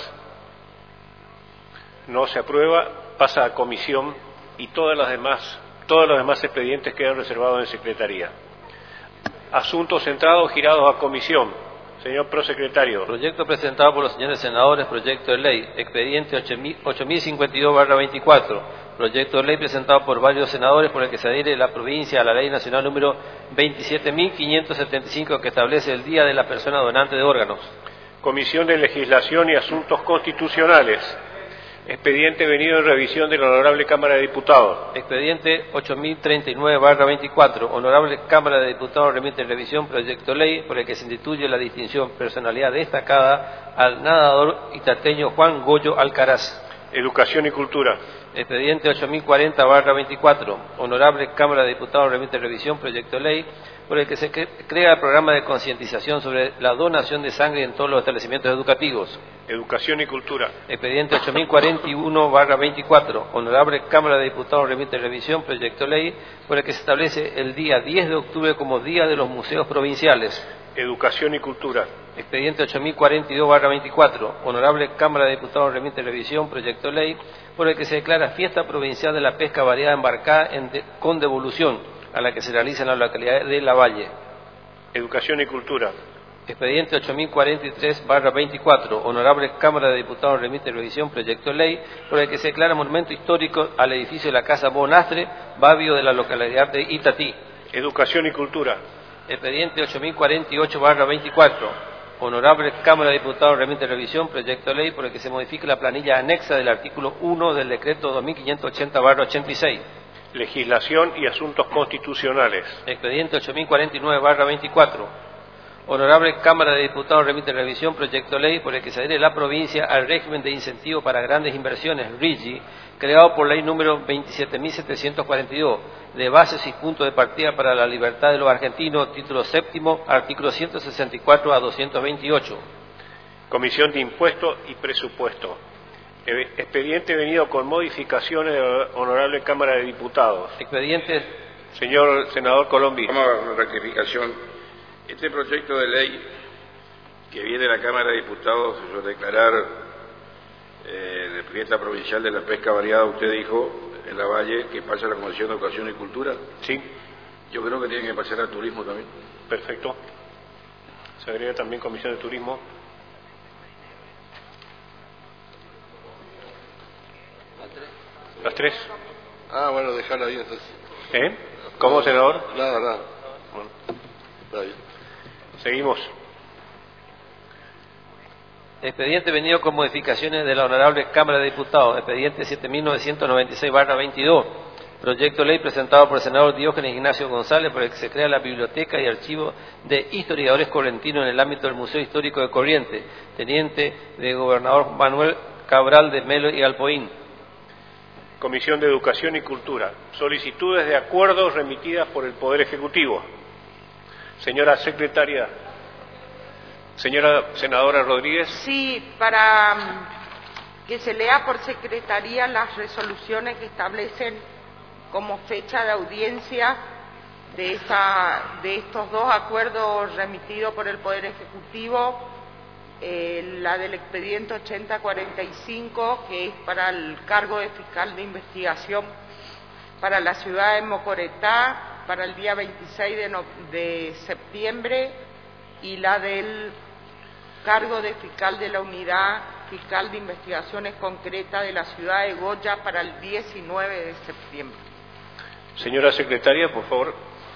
no se aprueba, pasa a comisión y todos los demás expedientes quedan reservados en Secretaría. Asuntos centrados girados a comisión. Señor prosecretario. Proyecto presentado por los señores senadores, proyecto de ley, expediente 8052/24, proyecto de ley presentado por varios senadores por el que se adhiere la provincia a la ley nacional número 27.575 que establece el Día de la Persona Donante de Órganos. Comisión de Legislación y Asuntos Constitucionales. Expediente venido en revisión de la Honorable Cámara de Diputados. Expediente 8039/24. Honorable Cámara de Diputados remite en revisión proyecto de ley por el que se instituye la distinción personalidad destacada al nadador itateño Juan Goyo Alcaraz. Educación y Cultura. Expediente 8040/24. Honorable Cámara de Diputados remite en revisión proyecto de ley por el que se crea el programa de concientización sobre la donación de sangre en todos los establecimientos educativos. Educación y Cultura. Expediente 8041/24. Honorable Cámara de Diputados remite en revisión proyecto de ley por el que se establece el día 10 de octubre como Día de los Museos Provinciales. Educación y Cultura. Expediente 8042/24. Honorable Cámara de Diputados remite en revisión proyecto de ley por el que se declara Fiesta Provincial de la Pesca Variada Embarcada con devolución a la que se realiza en la localidad de Lavalle. Educación y Cultura. Expediente 8043/24. Honorable Cámara de Diputados remite en revisión proyecto de ley por el que se declara monumento histórico al edificio de la Casa Bonastre, Babio de la localidad de Itatí. Educación y Cultura. Expediente 8048/24. Honorable Cámara de Diputados remite en revisión proyecto de ley por el que se modifique la planilla anexa del artículo 1 del decreto 2580/86. Legislación y Asuntos Constitucionales. Expediente 8049/24. Honorable Cámara de Diputados remite en revisión proyecto de ley por el que se adhiere la provincia al régimen de incentivo para grandes inversiones, RIGI, creado por ley número 27.742, de bases y puntos de partida para la libertad de los argentinos, título séptimo, artículos 164 a 228. Comisión de Impuestos y Presupuesto. Expediente venido con modificaciones de la Honorable Cámara de Diputados. Expediente. Señor senador Colombi. Vamos a una rectificación. Este proyecto de ley que viene de la Cámara de Diputados sobre declarar de fiesta provincial de la pesca variada, usted dijo en la Valle que pasa a la Comisión de Educación y Cultura. Sí. Yo creo que tiene que pasar al turismo también. Perfecto. Se agrega también Comisión de Turismo. ¿Las tres? Ah, bueno, dejarla ahí entonces. ¿Cómo, senador? Nada. Bueno, está bien. Seguimos. Expediente venido con modificaciones de la Honorable Cámara de Diputados. Expediente 7996/22. Proyecto de ley presentado por el senador Diógenes Ignacio González por el que se crea la Biblioteca y Archivo de Historiadores Correntinos en el ámbito del Museo Histórico de Corrientes. Teniente de Gobernador Manuel Cabral de Melo y Alpoín. Comisión de Educación y Cultura. Solicitudes de acuerdos remitidas por el Poder Ejecutivo. Señora secretaria. Señora senadora Rodríguez. Sí, para que se lea por secretaría las resoluciones que establecen como fecha de audiencia de estos dos acuerdos remitidos por el Poder Ejecutivo. La del expediente 8045, que es para el cargo de fiscal de investigación para la ciudad de Mocoretá, para el día 26 de septiembre, y la del cargo de fiscal de la unidad fiscal de investigaciones concretas de la ciudad de Goya para el 19 de septiembre. Señora secretaria, por favor.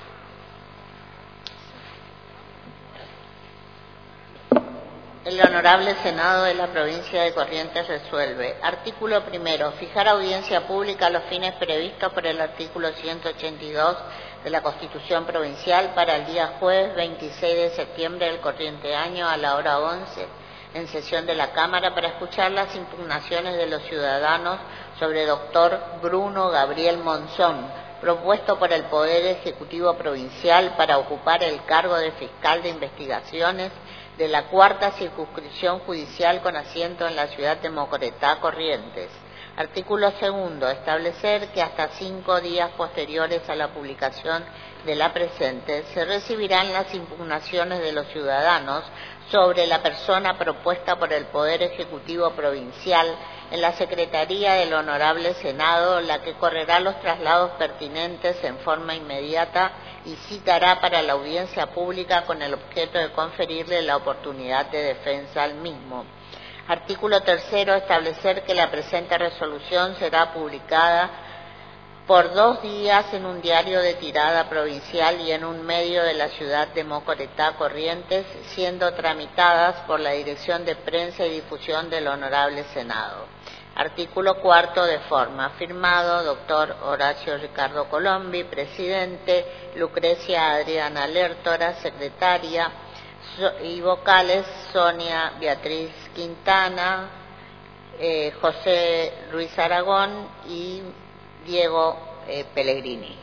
El Honorable Senado de la Provincia de Corrientes resuelve. Artículo primero. Fijar audiencia pública a los fines previstos por el artículo 182 de la Constitución Provincial para el día jueves 26 de septiembre del corriente año a la hora 11 en sesión de la Cámara para escuchar las impugnaciones de los ciudadanos sobre doctor Bruno Gabriel Monzón, propuesto por el Poder Ejecutivo Provincial para ocupar el cargo de fiscal de investigaciones de la Cuarta Circunscripción Judicial con asiento en la ciudad de Mocoretá, Corrientes. Artículo segundo. Establecer que hasta 5 días posteriores a la publicación de la presente se recibirán las impugnaciones de los ciudadanos sobre la persona propuesta por el Poder Ejecutivo Provincial en la Secretaría del Honorable Senado, la que correrá los traslados pertinentes en forma inmediata y citará para la audiencia pública con el objeto de conferirle la oportunidad de defensa al mismo. Artículo tercero. Establecer que la presente resolución será publicada por 2 días en un diario de tirada provincial y en un medio de la ciudad de Mocoretá, Corrientes, siendo tramitadas por la Dirección de Prensa y Difusión del Honorable Senado. Artículo cuarto. De forma. Firmado, doctor Horacio Ricardo Colombi, presidente, Lucrecia Adriana Lertora, secretaria, y vocales Sonia Beatriz Quintana, José Luis Aragón y Diego Pellegrini.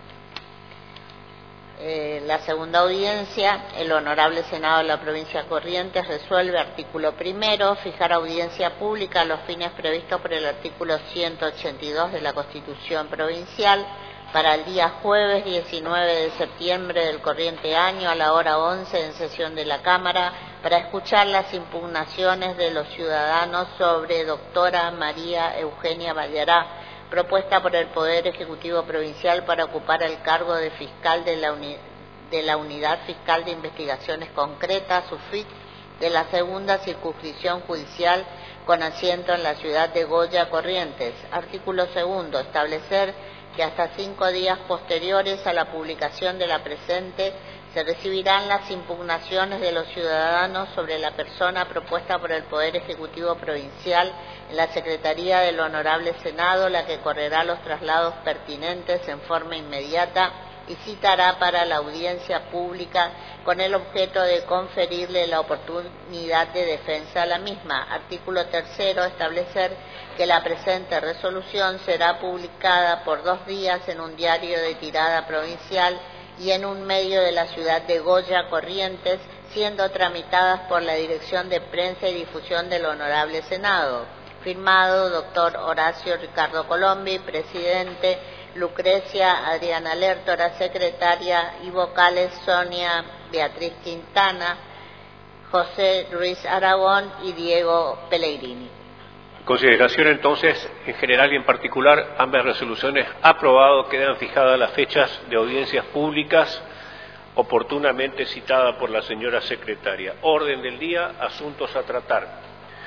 La segunda audiencia, el Honorable Senado de la Provincia de Corrientes resuelve. Artículo primero. Fijar audiencia pública a los fines previstos por el artículo 182 de la Constitución Provincial para el día jueves 19 de septiembre del corriente año a la hora 11 en sesión de la Cámara para escuchar las impugnaciones de los ciudadanos sobre doctora María Eugenia Vallará, propuesta por el Poder Ejecutivo Provincial para ocupar el cargo de fiscal de la Unidad Fiscal de Investigaciones Concretas, UFIC, de la Segunda Circunscripción Judicial con asiento en la ciudad de Goya, Corrientes. Artículo segundo. Establecer que hasta 5 días posteriores a la publicación de la presente se recibirán las impugnaciones de los ciudadanos sobre la persona propuesta por el Poder Ejecutivo Provincial en la Secretaría del Honorable Senado, la que correrá los traslados pertinentes en forma inmediata y citará para la audiencia pública con el objeto de conferirle la oportunidad de defensa a la misma. Artículo tercero. Establecer que la presente resolución será publicada por 2 días en un diario de tirada provincial y en un medio de la ciudad de Goya, Corrientes, siendo tramitadas por la Dirección de Prensa y Difusión del Honorable Senado. Firmado, doctor Horacio Ricardo Colombi, presidente, Lucrecia Adriana Lertora, secretaria, y vocales Sonia Beatriz Quintana, José Luis Aragón y Diego Pellegrini. Consideración entonces, en general y en particular, ambas resoluciones aprobado, quedan fijadas las fechas de audiencias públicas oportunamente citada por la señora secretaria. Orden del día, asuntos a tratar.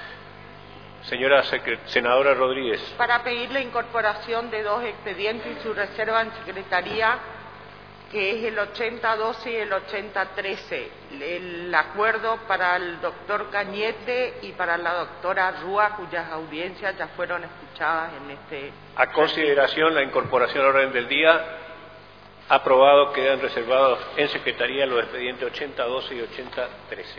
Señora senadora Rodríguez. Para pedir la incorporación de 2 expedientes y su reserva en secretaría, que es el 8012 y el 8013. El acuerdo para el doctor Cañete y para la doctora Rúa, cuyas audiencias ya fueron escuchadas en este... A consideración, la incorporación al orden del día. Aprobado, quedan reservados en secretaría los expedientes 8012 y 8013.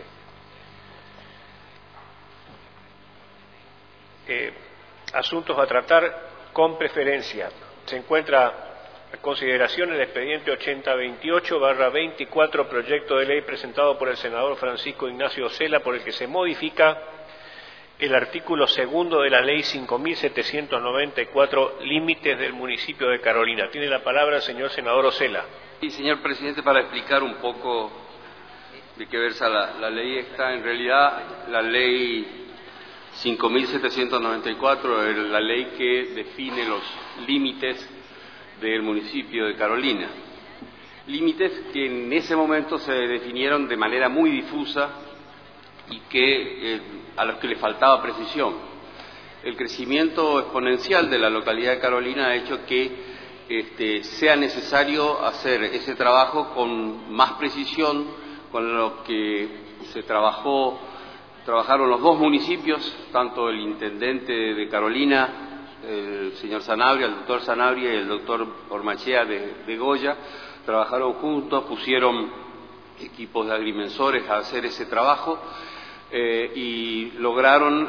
Asuntos a tratar con preferencia. Se encuentra a consideración el expediente 8028/24, proyecto de ley presentado por el senador Francisco Ignacio Ocela, por el que se modifica el artículo 2 de la ley 5.794, límites del municipio de Carolina. Tiene la palabra el señor senador Ocela. Sí, señor presidente, para explicar un poco de qué versa la ley esta. En realidad, la ley 5.794 es la ley que define los límites del municipio de Carolina. Límites que en ese momento se definieron de manera muy difusa y que a los que le faltaba precisión. El crecimiento exponencial de la localidad de Carolina ha hecho que sea necesario hacer ese trabajo con más precisión, con lo que trabajaron los dos municipios, tanto el intendente de Carolina, el señor Sanabria, el doctor Sanabria y el doctor Ormachea de Goya, trabajaron juntos, pusieron equipos de agrimensores a hacer ese trabajo y lograron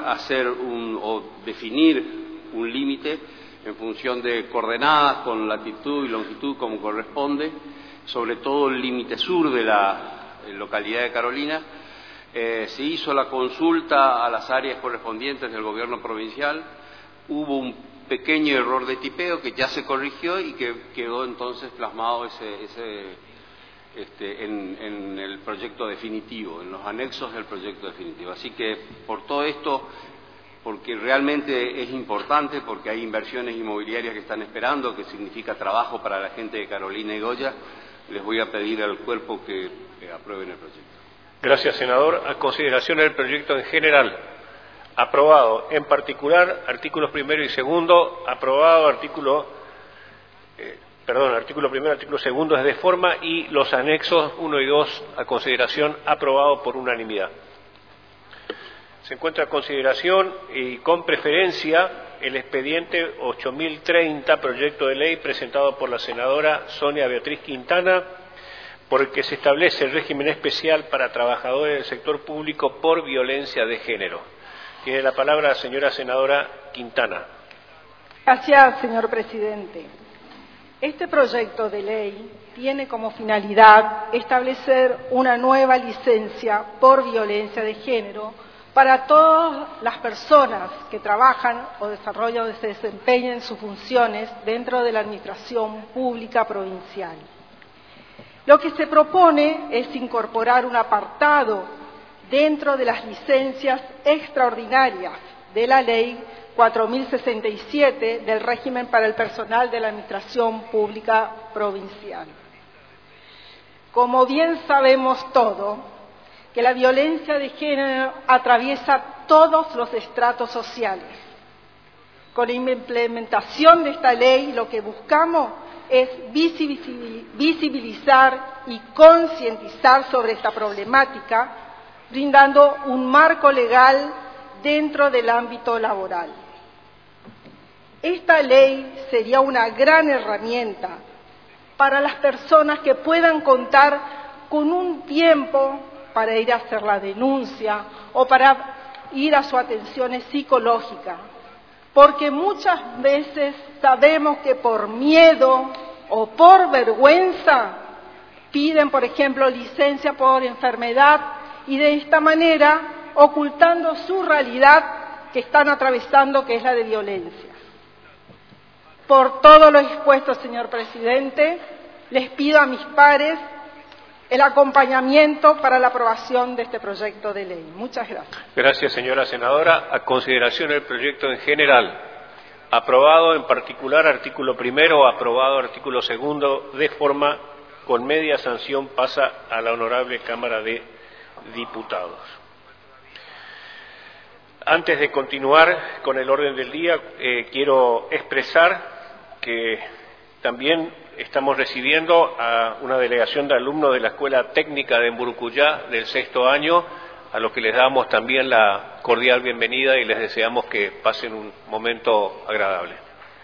definir un límite en función de coordenadas con latitud y longitud como corresponde, sobre todo el límite sur de la localidad de Carolina. Se hizo la consulta a las áreas correspondientes del gobierno provincial, hubo un pequeño error de tipeo que ya se corrigió y que quedó entonces plasmado en el proyecto definitivo, en los anexos del proyecto definitivo. Así que por todo esto, porque realmente es importante, porque hay inversiones inmobiliarias que están esperando, que significa trabajo para la gente de Carolina y Goya, les voy a pedir al cuerpo que aprueben el proyecto. Gracias, senador. A consideración del proyecto en general. Aprobado. En particular, artículos primero y segundo. Aprobado. Artículo primero, artículo segundo es de forma y los anexos 1 y 2 a consideración. Aprobado por unanimidad. Se encuentra a consideración y con preferencia el expediente 8030, proyecto de ley presentado por la senadora Sonia Beatriz Quintana, por el que se establece el régimen especial para trabajadores del sector público por violencia de género. Tiene la palabra la señora senadora Quintana. Gracias, señor presidente. Este proyecto de ley tiene como finalidad establecer una nueva licencia por violencia de género para todas las personas que trabajan o desarrollan o se desempeñen sus funciones dentro de la administración pública provincial. Lo que se propone es incorporar un apartado dentro de las licencias extraordinarias de la Ley 4067 del régimen para el personal de la Administración Pública Provincial. Como bien sabemos todos, que la violencia de género atraviesa todos los estratos sociales. Con la implementación de esta ley, lo que buscamos es visibilizar y concientizar sobre esta problemática, brindando un marco legal dentro del ámbito laboral. Esta ley sería una gran herramienta para las personas que puedan contar con un tiempo para ir a hacer la denuncia o para ir a su atención psicológica, porque muchas veces sabemos que por miedo o por vergüenza piden, por ejemplo, licencia por enfermedad y de esta manera ocultando su realidad que están atravesando, que es la de violencia. Por todo lo expuesto, señor presidente, les pido a mis pares el acompañamiento para la aprobación de este proyecto de ley. Muchas gracias. Gracias, señora senadora. A consideración el proyecto en general. Aprobado, en particular, artículo primero. Aprobado, artículo segundo. De forma, con media sanción, pasa a la honorable Cámara de Diputados. Antes de continuar con el orden del día, quiero expresar que también estamos recibiendo a una delegación de alumnos de la Escuela Técnica de Emburucuyá del 6º año, a los que les damos también la cordial bienvenida y les deseamos que pasen un momento agradable.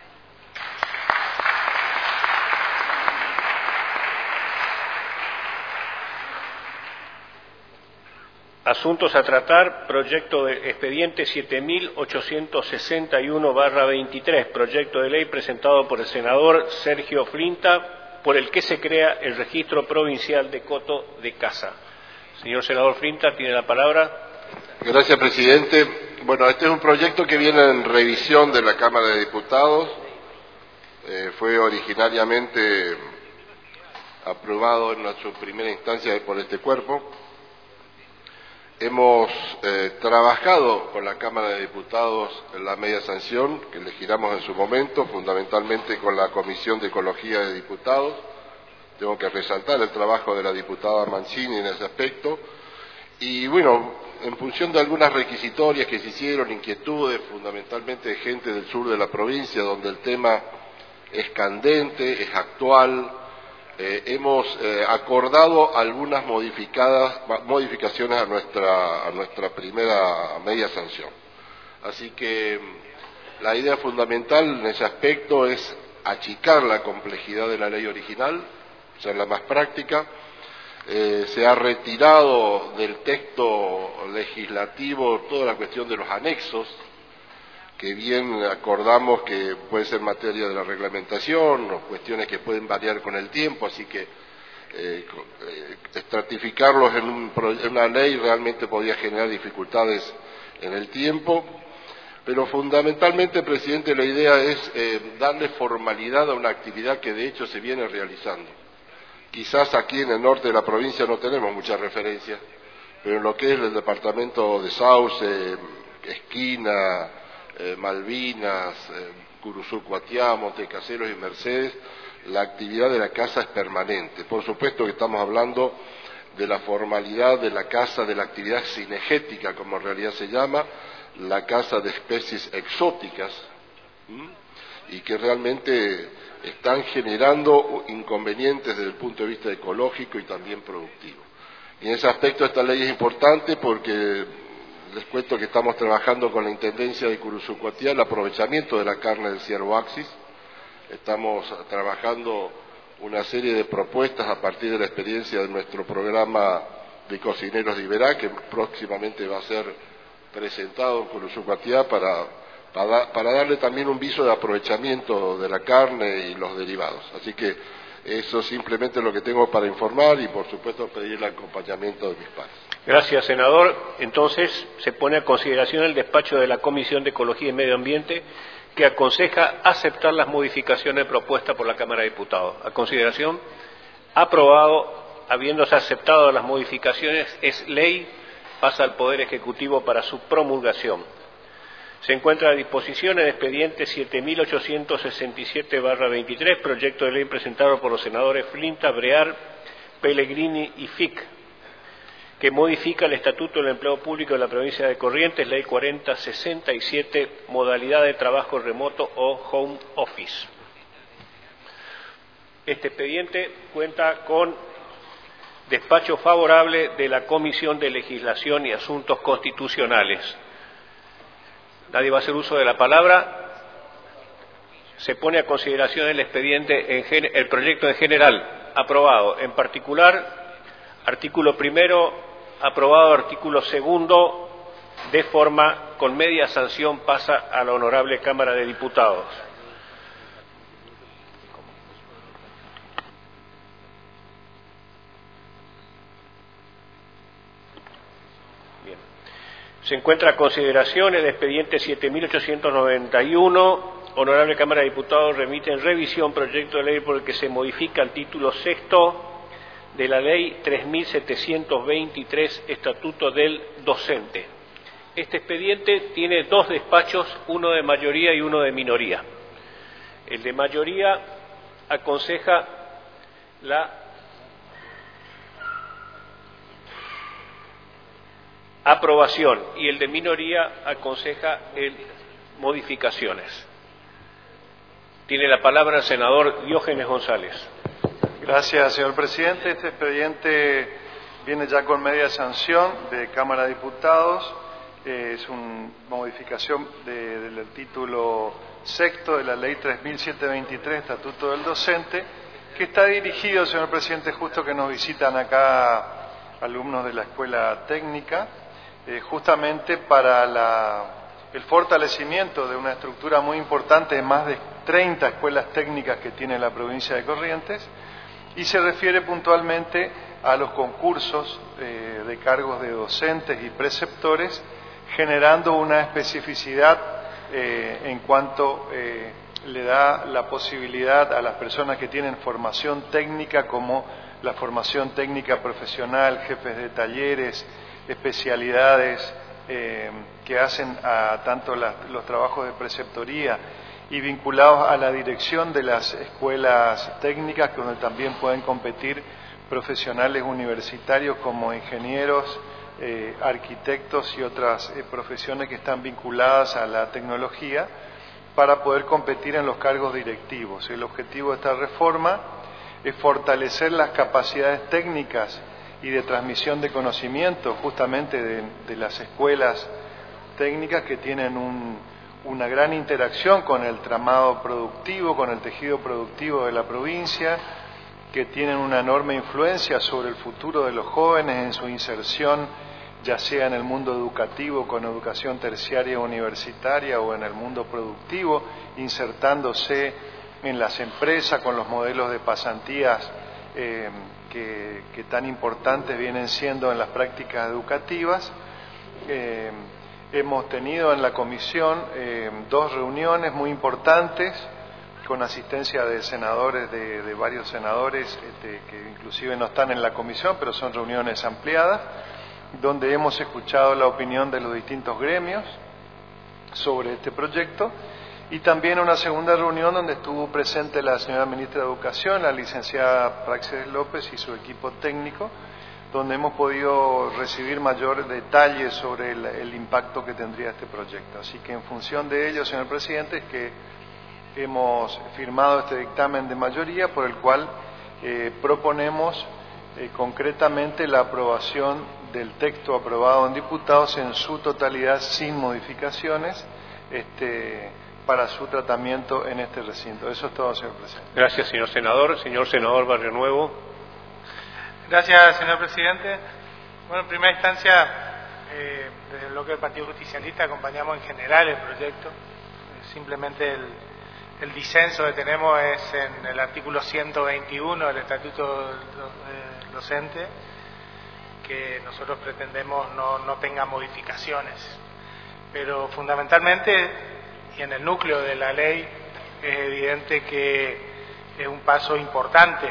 Asuntos a tratar, proyecto de expediente 7861/23, proyecto de ley presentado por el senador Sergio Flinta, por el que se crea el Registro Provincial de Coto de Caza. Señor senador Flinta, tiene la palabra. Gracias, presidente. Bueno, este es un proyecto que viene en revisión de la Cámara de Diputados. Fue originariamente aprobado en su primera instancia por este cuerpo. Hemos trabajado con la Cámara de Diputados en la media sanción que elegiramos en su momento, fundamentalmente con la Comisión de Ecología de Diputados. Tengo que resaltar el trabajo de la diputada Mancini en ese aspecto. Y bueno, en función de algunas requisitorias que se hicieron, inquietudes fundamentalmente de gente del sur de la provincia, donde el tema es candente, es actual, hemos acordado algunas modificaciones a nuestra primera media sanción. Así que la idea fundamental en ese aspecto es achicar la complejidad de la ley original, hacerla más práctica. Se ha retirado del texto legislativo toda la cuestión de los anexos, que bien acordamos que puede ser materia de la reglamentación o cuestiones que pueden variar con el tiempo, así que estratificarlos en una ley realmente podría generar dificultades en el tiempo. Pero fundamentalmente, presidente, la idea es darle formalidad a una actividad que de hecho se viene realizando. Quizás aquí en el norte de la provincia no tenemos mucha referencia, pero en lo que es el departamento de Sauce, Esquina, Malvinas, Curuzú, Cuatiá, Montecaseros y Mercedes, la actividad de la casa es permanente. Por supuesto que estamos hablando de la formalidad de la casa, de la actividad cinegética, como en realidad se llama, la caza de especies exóticas, y que realmente están generando inconvenientes desde el punto de vista ecológico y también productivo. Y en ese aspecto esta ley es importante porque les cuento que estamos trabajando con la Intendencia de Curuzú Cuatiá el aprovechamiento de la carne del ciervo Axis. Estamos trabajando una serie de propuestas a partir de la experiencia de nuestro programa de cocineros de Iberá, que próximamente va a ser presentado en Curuzú Cuatiá para darle también un viso de aprovechamiento de la carne y los derivados. Así que eso simplemente es lo que tengo para informar y por supuesto pedir el acompañamiento de mis pares. Gracias, senador. Entonces se pone a consideración el despacho de la Comisión de Ecología y Medio Ambiente, que aconseja aceptar las modificaciones propuestas por la Cámara de Diputados. A consideración, aprobado. Habiéndose aceptado las modificaciones, es ley, pasa al Poder Ejecutivo para su promulgación. Se encuentra a disposición el expediente 7867/23, proyecto de ley presentado por los senadores Flinta, Brear, Pellegrini y Fic, que modifica el Estatuto del Empleo Público de la Provincia de Corrientes, Ley 4067, modalidad de trabajo remoto o home office. Este expediente cuenta con despacho favorable de la Comisión de Legislación y Asuntos Constitucionales. Nadie va a hacer uso de la palabra. Se pone a consideración el expediente, el proyecto en general, aprobado. En particular, artículo primero, aprobado, artículo segundo, de forma con media sanción, pasa a la Honorable Cámara de Diputados. Se encuentra a consideración el expediente 7891. Honorable Cámara de Diputados remite en revisión proyecto de ley por el que se modifica el título sexto de la Ley 3723, Estatuto del Docente. Este expediente tiene dos despachos, uno de mayoría y uno de minoría. El de mayoría aconseja la aprobación y el de minoría aconseja modificaciones. Tiene la palabra el senador Diógenes González. Gracias, señor presidente. Este expediente viene ya con media sanción de Cámara de Diputados. Es una modificación del título sexto de la Ley 3723, Estatuto del Docente, que está dirigido, señor presidente, justo que nos visitan acá alumnos de la Escuela Técnica, justamente para el fortalecimiento de una estructura muy importante de más de 30 escuelas técnicas que tiene la provincia de Corrientes, y se refiere puntualmente a los concursos de cargos de docentes y preceptores, generando una especificidad en cuanto le da la posibilidad a las personas que tienen formación técnica, como la formación técnica profesional, jefes de talleres, especialidades que hacen tanto los trabajos de preceptoría y vinculados a la dirección de las escuelas técnicas, donde también pueden competir profesionales universitarios como ingenieros, arquitectos y otras profesiones que están vinculadas a la tecnología para poder competir en los cargos directivos. El objetivo de esta reforma es fortalecer las capacidades técnicas y de transmisión de conocimiento justamente de las escuelas técnicas que tienen una gran interacción con el tramado productivo, con el tejido productivo de la provincia, que tienen una enorme influencia sobre el futuro de los jóvenes en su inserción, ya sea en el mundo educativo con educación terciaria o universitaria o en el mundo productivo, insertándose en las empresas con los modelos de pasantías que tan importantes vienen siendo en las prácticas educativas. Hemos tenido en la comisión 2 reuniones muy importantes con asistencia de senadores, de varios senadores que inclusive no están en la comisión, pero son reuniones ampliadas, donde hemos escuchado la opinión de los distintos gremios sobre este proyecto, y también una segunda reunión donde estuvo presente la señora ministra de Educación, la licenciada Praxedes López y su equipo técnico, donde hemos podido recibir mayor detalle sobre el impacto que tendría este proyecto. Así que en función de ello, señor presidente, es que hemos firmado este dictamen de mayoría por el cual proponemos concretamente la aprobación del texto aprobado en diputados en su totalidad sin modificaciones para su tratamiento en este recinto. Eso es todo, señor presidente. Gracias, señor senador. Señor senador Barrio Nuevo. Gracias, señor presidente. Bueno, en primera instancia, desde el bloque del Partido Justicialista acompañamos en general el proyecto. Simplemente el disenso que tenemos es en el artículo 121 del Estatuto Docente, que nosotros pretendemos no tenga modificaciones. Pero fundamentalmente, y en el núcleo de la ley, es evidente que es un paso importante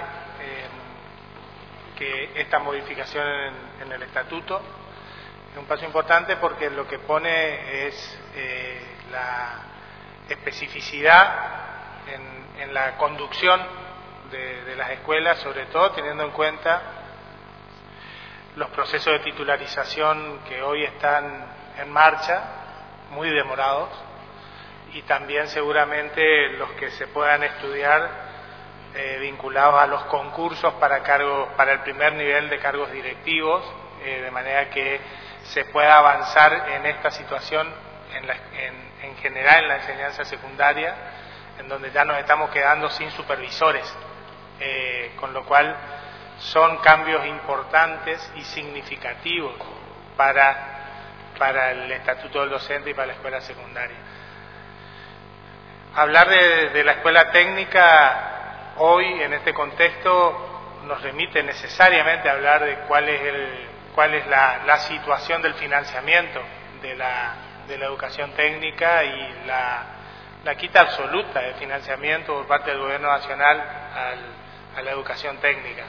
que esta modificación en el Estatuto. Es un paso importante porque lo que pone es la especificidad en la conducción de las escuelas, sobre todo teniendo en cuenta los procesos de titularización que hoy están en marcha, muy demorados, y también seguramente los que se puedan estudiar vinculados a los concursos para el primer nivel de cargos directivos, de manera que se pueda avanzar en esta situación en general en la enseñanza secundaria, en donde ya nos estamos quedando sin supervisores, con lo cual son cambios importantes y significativos para el Estatuto del Docente y para la escuela secundaria. Hablar de la escuela técnica hoy, en este contexto, nos remite necesariamente a hablar de cuál es la situación del financiamiento de la educación técnica y la quita absoluta de financiamiento por parte del Gobierno Nacional a la educación técnica.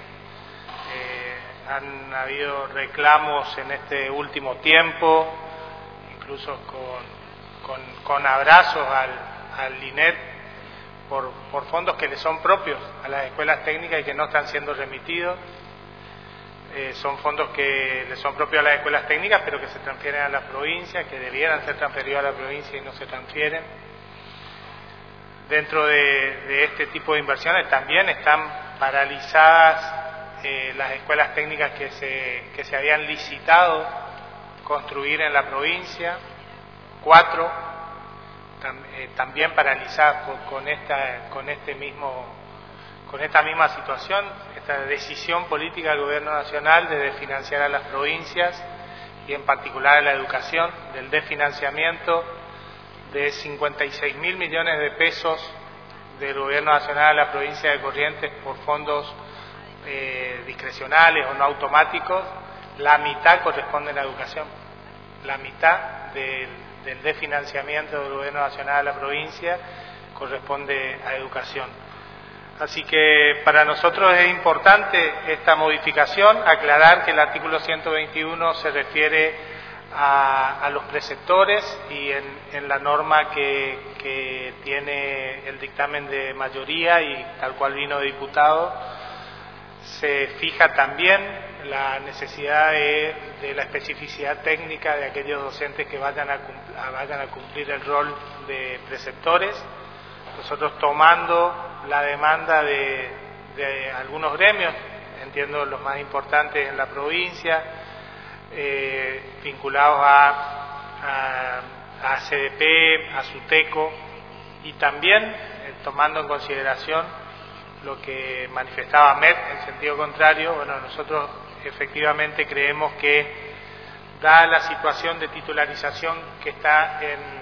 Han habido reclamos en este último tiempo, incluso con abrazos al INET, por fondos que le son propios a las escuelas técnicas y que no están siendo remitidos. Son fondos que le son propios a las escuelas técnicas, pero que se transfieren a las provincias, que debieran ser transferidos a la provincia y no se transfieren. Dentro de este tipo de inversiones también están paralizadas las escuelas técnicas que se habían licitado construir en la provincia, 4 también paralizadas con esta misma situación, esta decisión política del Gobierno Nacional de desfinanciar a las provincias y en particular a la educación, del desfinanciamiento de 56.000 millones de pesos del Gobierno Nacional a la provincia de Corrientes por fondos discrecionales o no automáticos. La mitad corresponde a la educación, la mitad del desfinanciamiento del Gobierno Nacional a la provincia corresponde a educación. Así que para nosotros es importante esta modificación, aclarar que el artículo 121 se refiere a los preceptores y en la norma que tiene el dictamen de mayoría y tal cual vino de diputado, se fija también la necesidad de la especificidad técnica de aquellos docentes que vayan a cumplir el rol de preceptores. Nosotros tomando la demanda de algunos gremios, entiendo los más importantes en la provincia, vinculados a CDP, a SUTECO, y también tomando en consideración lo que manifestaba MED en sentido contrario. Bueno, nosotros efectivamente creemos que, dada la situación de titularización que está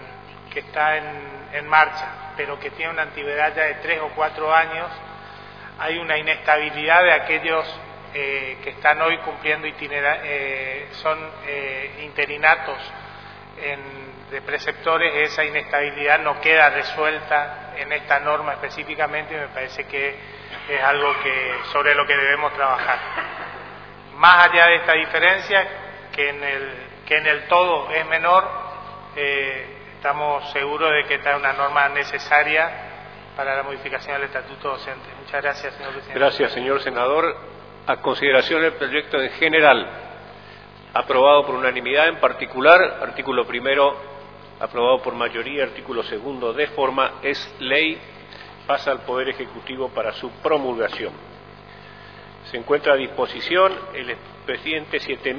en marcha, pero que tiene una antigüedad ya de 3 o 4 años, hay una inestabilidad de aquellos que están hoy cumpliendo son interinatos de preceptores. Esa inestabilidad no queda resuelta en esta norma específicamente, y me parece que es algo sobre lo que debemos trabajar. Más allá de esta diferencia, que en el todo es menor, estamos seguros de que esta es una norma necesaria para la modificación del estatuto docente. Muchas gracias, señor presidente. Gracias, señor senador. A consideración el proyecto en general, aprobado por unanimidad. En particular, artículo primero, aprobado por mayoría, artículo segundo de forma, es ley, pasa al Poder Ejecutivo para su promulgación. Se encuentra a disposición el expediente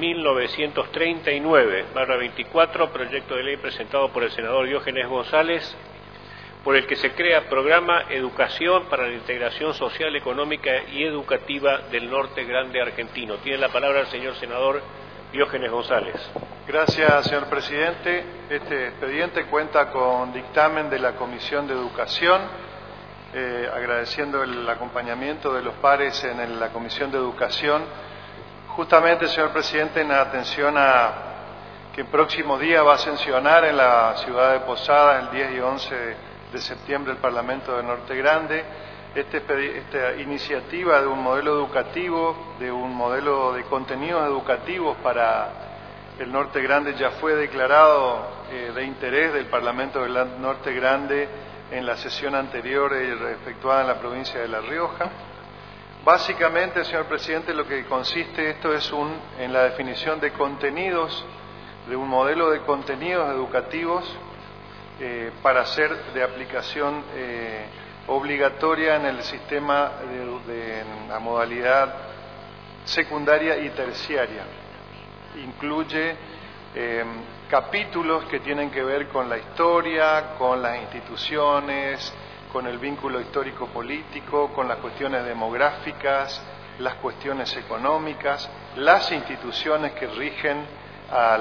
7939/24, proyecto de ley presentado por el senador Diógenes González, por el que se crea programa Educación para la Integración Social, Económica y Educativa del Norte Grande Argentino. Tiene la palabra el señor senador Diógenes González. Gracias, señor presidente. Este expediente cuenta con dictamen de la Comisión de Educación, agradeciendo el acompañamiento de los pares en la Comisión de Educación. Justamente, señor presidente, en atención a que el próximo día va a sesionar en la ciudad de Posadas, el 10 y 11 de septiembre, el Parlamento de Norte Grande, esta iniciativa de un modelo educativo, de un modelo de contenidos educativos para el Norte Grande, ya fue declarado de interés del Parlamento del Norte Grande en la sesión anterior efectuada en la provincia de La Rioja. Básicamente, señor presidente, lo que consiste esto es en la definición de contenidos, de un modelo de contenidos educativos para ser de aplicación obligatoria en el sistema de la modalidad secundaria y terciaria. Incluye capítulos que tienen que ver con la historia, con las instituciones, con el vínculo histórico-político, con las cuestiones demográficas, las cuestiones económicas, las instituciones que rigen a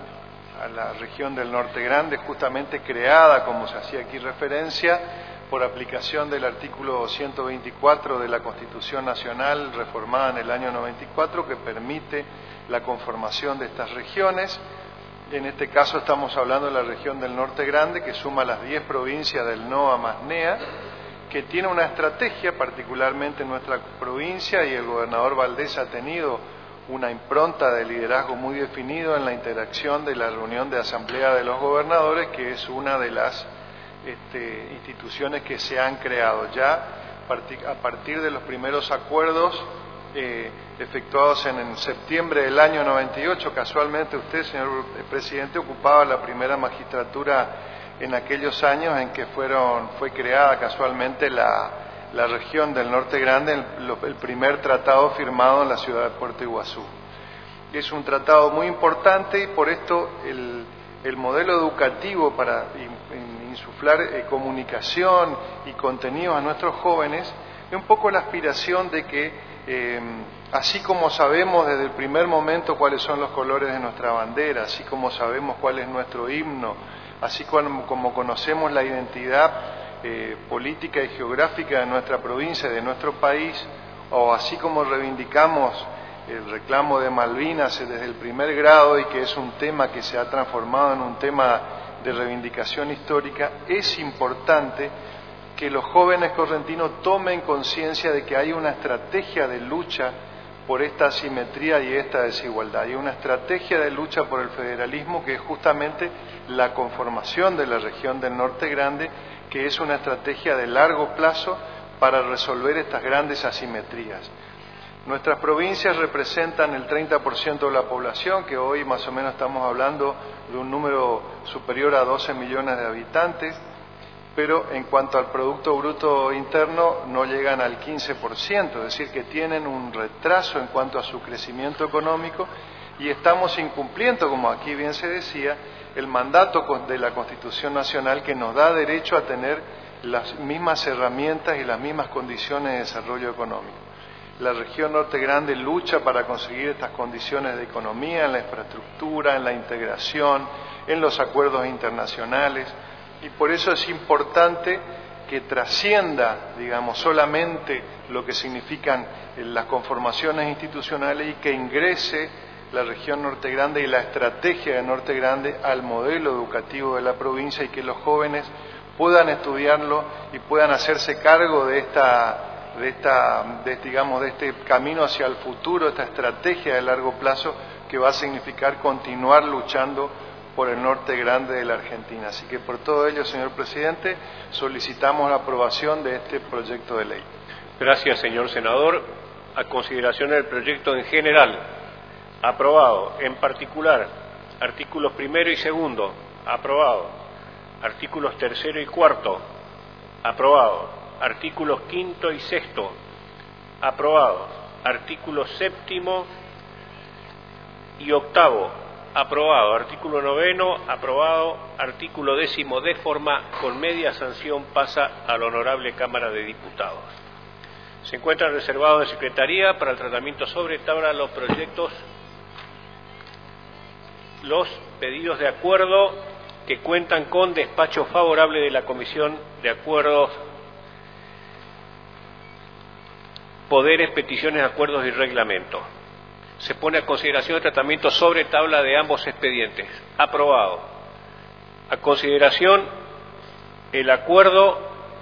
la región del Norte Grande, justamente creada, como se hacía aquí referencia, por aplicación del artículo 124 de la Constitución Nacional, reformada en el año 94, que permite la conformación de estas regiones. En este caso estamos hablando de la región del Norte Grande, que suma las 10 provincias del NOA más NEA, que tiene una estrategia, particularmente en nuestra provincia, y el gobernador Valdés ha tenido una impronta de liderazgo muy definido en la interacción de la reunión de asamblea de los gobernadores, que es una de las instituciones que se han creado ya a partir de los primeros acuerdos efectuados en septiembre del año 98. Casualmente usted, señor presidente, ocupaba la primera magistratura en aquellos años en que fue creada casualmente la región del Norte Grande, el primer tratado firmado en la ciudad de Puerto Iguazú. Es un tratado muy importante y por esto el modelo educativo para insuflar comunicación y contenidos a nuestros jóvenes es un poco la aspiración de que, así como sabemos desde el primer momento cuáles son los colores de nuestra bandera, así como sabemos cuál es nuestro himno, así como conocemos la identidad política y geográfica de nuestra provincia y de nuestro país, o así como reivindicamos el reclamo de Malvinas desde el primer grado y que es un tema que se ha transformado en un tema de reivindicación histórica, es importante que los jóvenes correntinos tomen conciencia de que hay una estrategia de lucha por esta asimetría y esta desigualdad. Hay una estrategia de lucha por el federalismo que es justamente la conformación de la región del Norte Grande, que es una estrategia de largo plazo para resolver estas grandes asimetrías. Nuestras provincias representan el 30% de la población, que hoy más o menos estamos hablando de un número superior a 12 millones de habitantes, pero en cuanto al Producto Bruto Interno no llegan al 15%, es decir, que tienen un retraso en cuanto a su crecimiento económico y estamos incumpliendo, como aquí bien se decía, el mandato de la Constitución Nacional que nos da derecho a tener las mismas herramientas y las mismas condiciones de desarrollo económico. La región Norte Grande lucha para conseguir estas condiciones de economía, en la infraestructura, en la integración, en los acuerdos internacionales, y por eso es importante que trascienda, digamos, solamente lo que significan las conformaciones institucionales y que ingrese la región Norte Grande y la estrategia de Norte Grande al modelo educativo de la provincia y que los jóvenes puedan estudiarlo y puedan hacerse cargo de este camino hacia el futuro, esta estrategia de largo plazo que va a significar continuar luchando por el Norte Grande de la Argentina. Así que por todo ello, señor presidente, solicitamos la aprobación de este proyecto de ley. Gracias, señor senador. A consideración del proyecto en general, aprobado. En particular, artículos 1 y 2, aprobado. Artículos 3 y 4, aprobado. Artículos 5 y 6, aprobado. Artículos 7 y 8, aprobado. Artículo 9, aprobado. Artículo 10, de forma con media sanción, pasa a la Honorable Cámara de Diputados. Se encuentran reservados de Secretaría para el tratamiento sobre tabla los proyectos, los pedidos de acuerdo que cuentan con despacho favorable de la Comisión de Acuerdos, Poderes, Peticiones, Acuerdos y Reglamento. Se pone a consideración el tratamiento sobre tabla de ambos expedientes. Aprobado. A consideración el acuerdo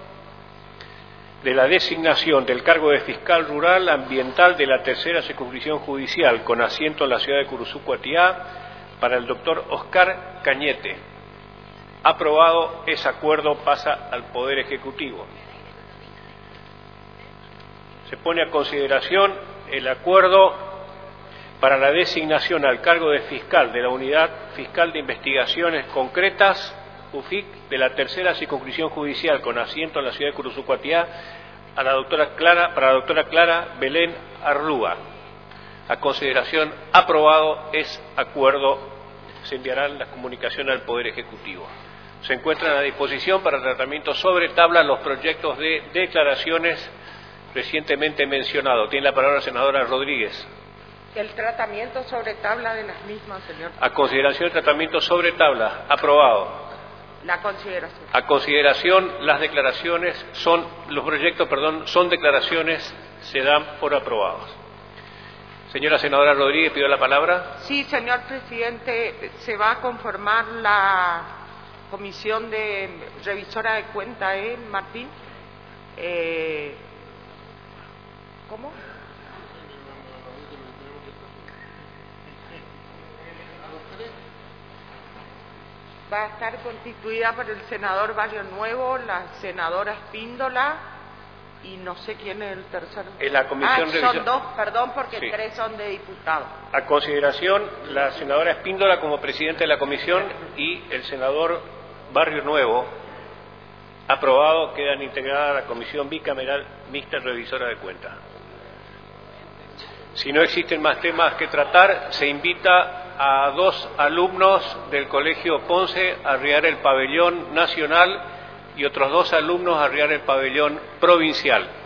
de la designación del cargo de fiscal rural ambiental de la tercera circunscripción judicial con asiento en la ciudad de Curuzú-Cuatiá para el doctor Oscar Cañete. Aprobado, ese acuerdo pasa al Poder Ejecutivo. Se pone a consideración el acuerdo para la designación al cargo de fiscal de la Unidad Fiscal de Investigaciones Concretas, UFIC, de la tercera circunscripción judicial con asiento en la ciudad de Curuzú-Cuatiá para la doctora Clara Belén Arrúa. A consideración, aprobado, es acuerdo. Se enviarán las comunicaciones al Poder Ejecutivo. Se encuentran a disposición para tratamiento sobre tabla los proyectos de declaraciones recientemente mencionados. Tiene la palabra la senadora Rodríguez. El tratamiento sobre tabla de las mismas, señor. A consideración el tratamiento sobre tabla. Aprobado. La consideración. A consideración las declaraciones los proyectos, son declaraciones, se dan por aprobados. Señora senadora Rodríguez, pido la palabra. Sí, señor presidente, se va a conformar la comisión de revisora de cuenta, Martín. ¿Cómo? Va a estar constituida por el senador Barrio Nuevo, la senadora Espíndola y no sé quién es el tercero. En la comisión son dos, perdón, porque sí. 3 son de diputados. A consideración, la senadora Espíndola como presidente de la comisión y el senador Barrio Nuevo, aprobado, quedan integradas a la comisión bicameral mixta revisora de cuentas. Si no existen más temas que tratar, se invita a 2 alumnos del Colegio Ponce a arriar el pabellón nacional y otros 2 alumnos a arriar el pabellón provincial.